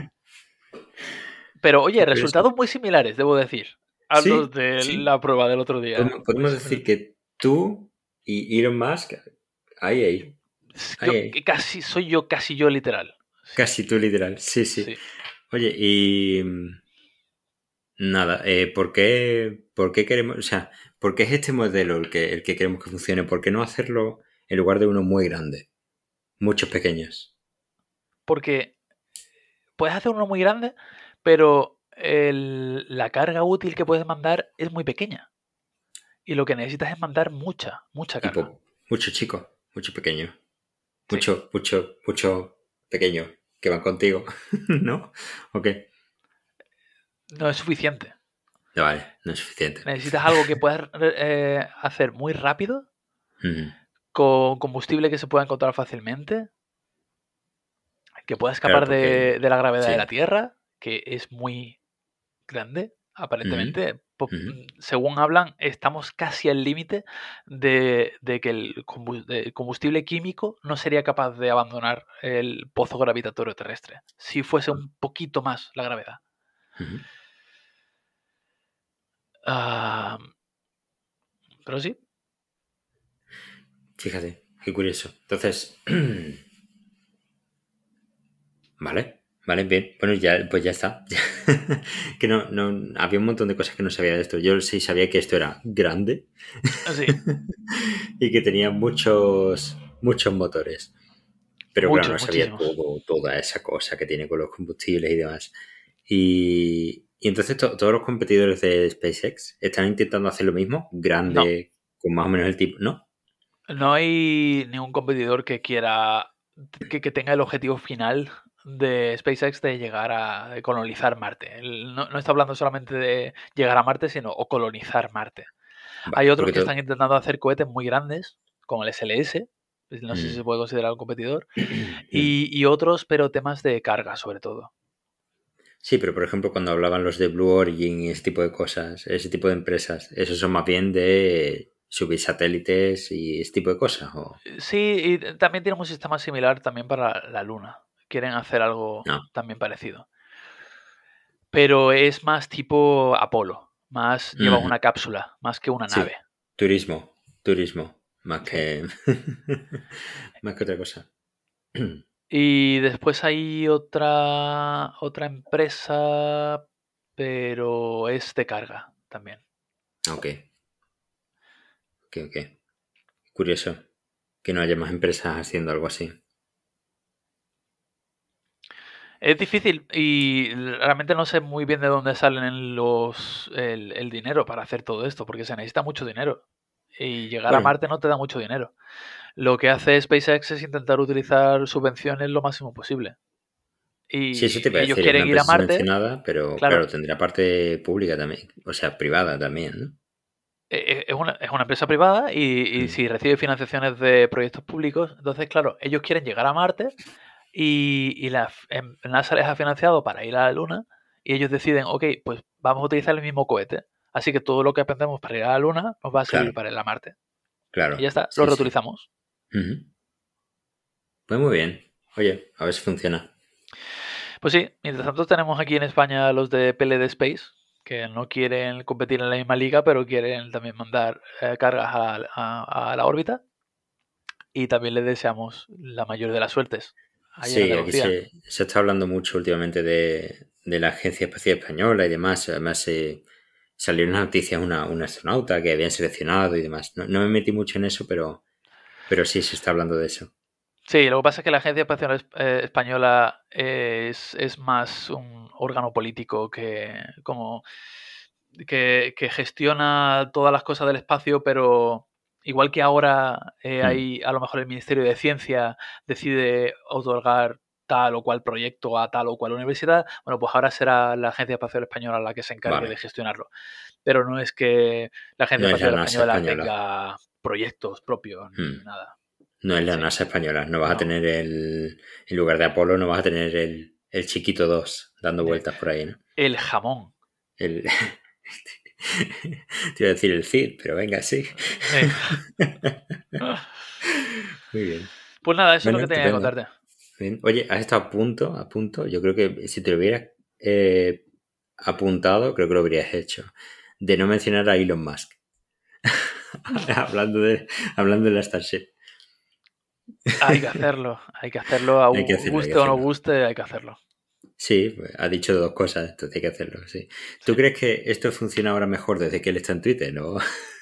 Pero oye, Qué curioso. resultados muy similares, debo decir, a los Sí, de sí. la prueba del otro día. Muy Podemos decir similares. que tú y Elon Musk, ahí, ahí, ahí. Soy yo casi yo literal. Sí, Casi tú literal, sí, sí. sí. Oye, y nada, por qué queremos, o sea, por qué es este modelo el que queremos que funcione? ¿Por qué no hacerlo en lugar de uno muy grande? Muchos pequeños. Porque puedes hacer uno muy grande, pero la carga útil que puedes mandar es muy pequeña. Y lo que necesitas es mandar mucha carga. Tipo, mucho chico, mucho pequeño. Sí. Mucho pequeño que van contigo, ¿no? ¿O qué? No es suficiente. No, vale, no es suficiente. Necesitas algo que puedas hacer muy rápido, Ujú. con combustible que se pueda encontrar fácilmente, que pueda Claro, escapar porque de la gravedad de la sí. Tierra, que es muy grande, Ujú, aparentemente. ujú. Según hablan, estamos casi al límite de que el combustible químico no sería capaz de abandonar el pozo gravitatorio terrestre, si fuese un poquito más la gravedad. Ujú. Ah, pero sí, Fíjate, qué curioso. Entonces, vale, vale, bien. Bueno, ya, pues ya está. Que había un montón de cosas que no sabía de esto. Yo sí sabía que esto era grande sí, y que tenía muchos motores. Pero claro, muchos, no sabía muchísimos. toda esa cosa que tiene con los combustibles y demás. Y entonces todos los competidores de SpaceX están intentando hacer lo mismo, No, grande, con más o menos el tipo, ¿no? no hay ningún competidor que quiera, que tenga el objetivo final de SpaceX de llegar de colonizar Marte. No está hablando solamente de llegar a Marte, sino o colonizar Marte. Hay Vale, otros porque que todo... están intentando hacer cohetes muy grandes, como el SLS, pues no sé si se puede considerar un competidor, y otros, pero temas de carga sobre todo. Sí, pero por ejemplo, cuando hablaban los de Blue Origin y ese tipo de cosas, ese tipo de empresas, esos son más bien de subir satélites y ese tipo de cosas, ¿o Sí, y también tienen un sistema similar también para la Luna. Quieren hacer algo no? también parecido. Pero es más tipo Apolo, más lleva Ujú. una cápsula, más que una nave. Sí, turismo, más Sí. que más que otra cosa. Y después hay otra empresa, pero es de carga también. Ok, ok. Curioso que no haya más empresas haciendo algo así. Es difícil y realmente no sé muy bien de dónde salen el dinero para hacer todo esto, porque se necesita mucho dinero. Y llegar a Bueno, Marte no te da mucho dinero. Lo que hace SpaceX es intentar utilizar subvenciones lo máximo posible. sí, eso te Y iba a ellos decir, es una quieren ir a empresa Marte, subvencionada, pero claro, claro, tendrá parte pública también, o sea, privada también, ¿no? es una empresa privada y Mm, si recibe financiaciones de proyectos públicos, entonces, claro, ellos quieren llegar a Marte y NASA les ha financiado para ir a la Luna y ellos deciden, ok, pues vamos a utilizar el mismo cohete. Así que todo lo que aprendemos para ir a la Luna nos va a servir claro, para ir a Marte. Y claro, ya está, lo sí, sí. reutilizamos. Ujú. Pues muy bien. Oye, a ver si funciona. Pues sí, mientras tanto tenemos aquí en España los de PLD Space, que no quieren competir en la misma liga, pero quieren también mandar cargas a la órbita. Y también les deseamos la mayor de las suertes ahí en Sí, aquí Andalucía. se está hablando mucho últimamente de la Agencia Espacial Española y demás. Además, salió en las noticias una astronauta que habían seleccionado y demás. No me metí mucho en eso, pero sí se está hablando de eso. Sí, lo que pasa es que la Agencia Espacial Española es más un órgano político que gestiona todas las cosas del espacio, pero igual que ahora hay a lo mejor el Ministerio de Ciencia decide otorgar tal o cual proyecto a tal o cual universidad, bueno, pues ahora será la Agencia Espacial Española la que se encargue de Vale. gestionarlo. Pero no es que la Agencia No es la Espacial NASA Española española. tenga proyectos propios ni Mm. nada. No es la Sí, NASA española. No vas a no. tener en lugar de Apolo, no vas a tener el Chiquito 2 dando vueltas por ahí, ¿no? El jamón. El... Te iba a decir el Cid, pero venga, sí. Sí. Muy bien. Pues nada, eso es lo Bueno, que tenía que estupendo. contarte. Bien. Oye, has estado a punto. Yo creo que si te lo hubieras apuntado, creo que lo habrías hecho. De no mencionar a Elon Musk. hablando de la Starship. Hay que hacerlo, Hay que hacerlo, hay que guste o no hacerlo. guste, hay que hacerlo. Sí, pues, ha dicho dos cosas, entonces hay que hacerlo, sí. Sí. ¿Tú crees que esto funciona ahora mejor desde que él está en Twitter, no?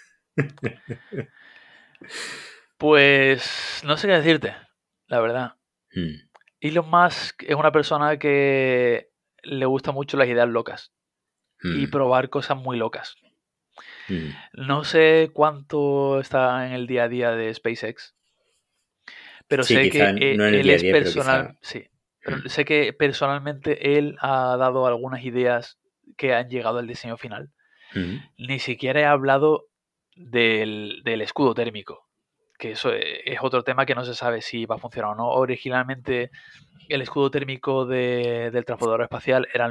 Pues no sé qué decirte, la verdad. Mm, Elon Musk es una persona que le gustan mucho las ideas locas y mm, probar cosas muy locas. mm. No sé cuánto está en el día a día de SpaceX, pero Sí, sé quizá que no en el él día a es día, pero quizá. personal, sí, pero Mm, sé que personalmente él ha dado algunas ideas que han llegado al diseño final. mm. Ni siquiera he hablado del escudo térmico, que eso es otro tema que no se sabe si va a funcionar o no. Originalmente el escudo térmico del transportador espacial eran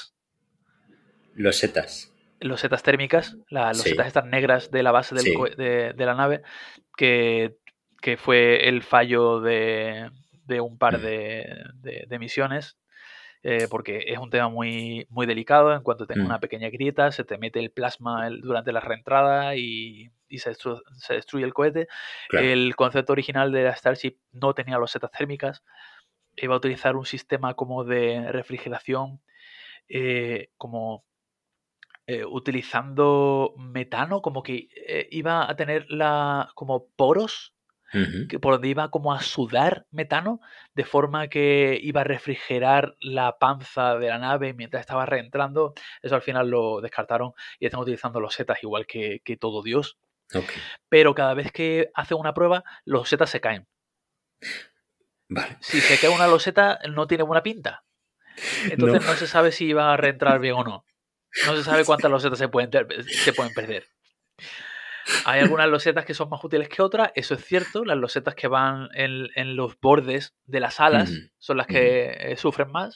Los losetas térmicas, las losetas Sí, estas negras de la base sí. de la nave, que, que fue el fallo de un par Mm, de misiones, porque es un tema muy, muy delicado. En cuanto tenga una mm. pequeña grieta, se te mete el plasma durante la reentrada y se destruye el cohete. Claro. El concepto original de la Starship no tenía losetas térmicas, iba a utilizar un sistema como de refrigeración, como utilizando metano, como que iba a tener como poros Ujú. que por donde iba como a sudar metano, de forma que iba a refrigerar la panza de la nave mientras estaba reentrando. Eso al final lo descartaron y están utilizando los setas igual que todo Dios. Ok, Pero cada vez que hacen una prueba, los setas se caen. vale. Si se cae una loseta, no tiene buena pinta. No, Entonces no se sabe si va a reentrar bien o no. No se sabe cuántas losetas se pueden perder. Hay algunas losetas que son más útiles que otras, eso es cierto. Las losetas que van en los bordes de las Ujú, alas son las ujú. que sufren más.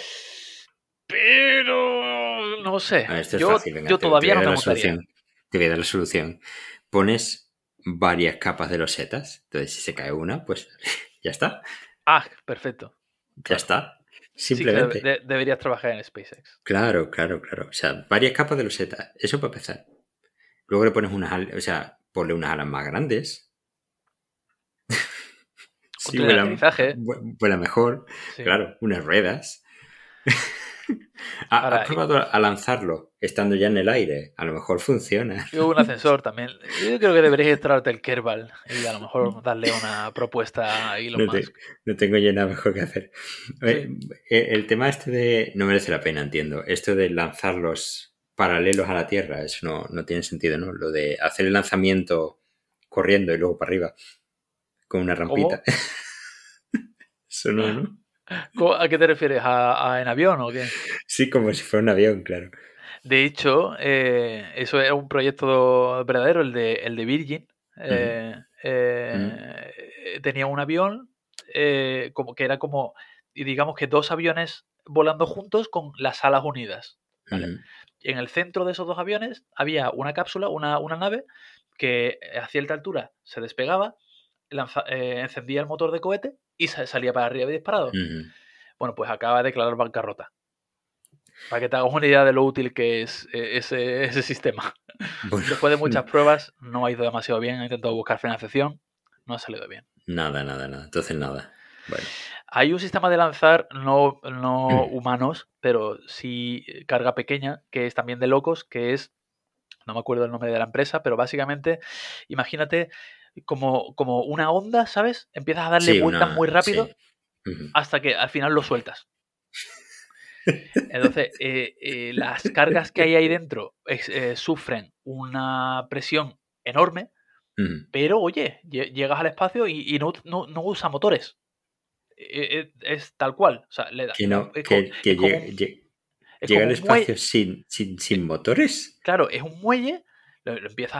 Pero no sé, A ver, esto es yo, fácil, venga, yo te todavía voy a no dar me la montaría. solución. Te voy a dar la solución. Pones varias capas de losetas. Entonces, si se cae una, pues ya está. Ah, perfecto. Ya Claro. está. Sí que Simplemente. deberías trabajar en SpaceX. Claro, claro, claro. O sea, varias capas de losetas. Eso para empezar. Luego le pones unas alas, o sea, ponle unas alas más grandes. Un Sí, tren de aterrizaje, vuela mejor. sí. Claro, unas ruedas. ¿Has Ahora, probado a lanzarlo estando ya en el aire? A lo mejor funciona. y un ascensor también. Yo creo que deberías instalarte el Kerbal y a lo mejor darle una propuesta a Elon No, Musk. no tengo yo nada mejor que hacer. Sí. El tema este de... No merece la pena, entiendo. Esto de lanzarlos paralelos a la Tierra, eso no tiene sentido, ¿no? Lo de hacer el lanzamiento corriendo y luego para arriba con una rampita. ¿Cómo? Eso no, ¿no? ¿A qué te refieres? ¿En avión o qué? Sí, como si fuera un avión, claro. De hecho, eso era un proyecto verdadero, el de Virgin. Ujú, ujú, Tenía un avión como que era como, y digamos que dos aviones volando juntos con las alas unidas, ¿vale? ujú, Y en el centro de esos dos aviones había una cápsula, una nave que a cierta altura se despegaba, encendía el motor de cohete y salía para arriba y disparado. ujú. Bueno, pues acaba de declarar bancarrota. Para que te hagas una idea de lo útil que es ese sistema. Bueno, Después de muchas pruebas, no ha ido demasiado bien. Ha intentado buscar financiación, no ha salido bien. nada, nada, nada. Entonces nada. Bueno. Hay un sistema de lanzar no humanos, pero sí carga pequeña, que es también de locos, que es, no me acuerdo el nombre de la empresa, pero básicamente, imagínate como una onda, ¿sabes? Empiezas a darle Sí, vueltas muy rápido sí. Ujú. hasta que al final lo sueltas. Entonces, las cargas que hay ahí dentro sufren una presión enorme, Ujú. pero oye, llegas al espacio y no usa motores. Es tal cual. O sea, le da, Que no, que es como un, es llega como al un muelle. espacio sin motores. Claro, es un muelle. Lo empiezas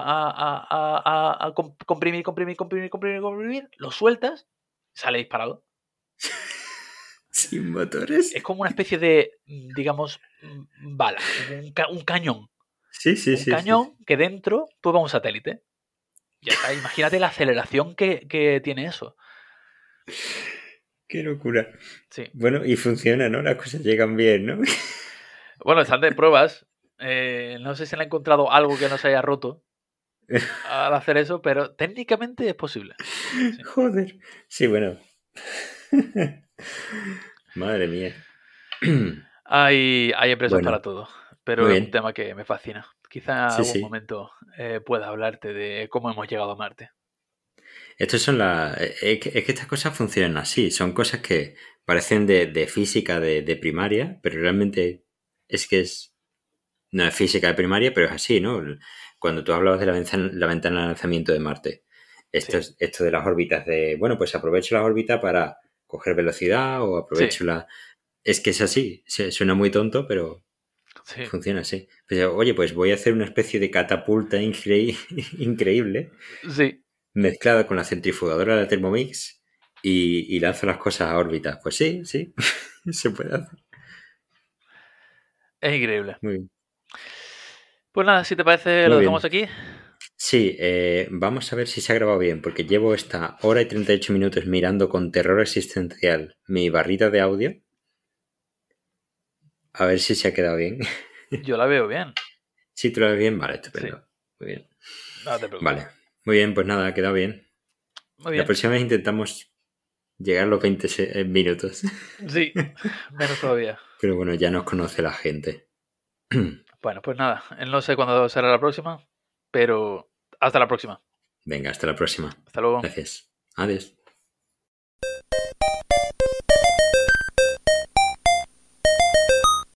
a comprimir, comprimir, comprimir, comprimir, comprimir, lo sueltas, sale disparado. Sin motores. Es como una especie de, digamos, bala, un cañón. Sí, sí, Un sí, sí, cañón sí. que dentro pues va un satélite. Ya está, imagínate la aceleración que tiene eso. Qué locura. Sí. Bueno, y funciona, ¿no? Las cosas llegan bien, ¿no? Bueno, están de pruebas. No sé si han encontrado algo que no se haya roto al hacer eso, pero técnicamente es posible. Sí. Joder. Sí, bueno. Madre mía. Hay empresas para Bueno, todo, muy pero es un bien. tema que me fascina. Quizá en Sí, algún sí. momento pueda hablarte de cómo hemos llegado a Marte. Estos son las. Es que estas cosas funcionan así. Son cosas que parecen de física de primaria, pero realmente es que es. No es física de primaria, pero es así, ¿no? Cuando tú hablabas de la ventana de lanzamiento de Marte, Sí, esto de las órbitas de. Bueno, pues aprovecho la órbita para coger velocidad o sí, aprovecho la. Es que es así. Suena muy tonto, pero sí, funciona así. Pues, oye, pues voy a hacer una especie de catapulta increíble sí. mezclada con la centrifugadora de Thermomix y lanzo las cosas a órbita. Pues sí, sí, se puede hacer. Es increíble. Muy bien. Pues nada, si te parece, lo Muy dejamos bien. aquí. Sí, vamos a ver si se ha grabado bien, porque llevo esta hora y 38 minutos mirando con terror existencial mi barrita de audio. A ver si se ha quedado bien. Yo la veo bien. Si tú lo ves bien, vale, Sí, estupendo. Muy bien. no te preocupes. Vale. Muy bien, pues nada, ha quedado bien. Muy La bien. próxima vez intentamos llegar a los 20 minutos. Sí, menos todavía. Pero bueno, ya nos conoce la gente. Bueno, pues nada, no sé cuándo será la próxima, pero hasta la próxima. Venga, hasta la próxima. Hasta luego. Gracias. Adiós.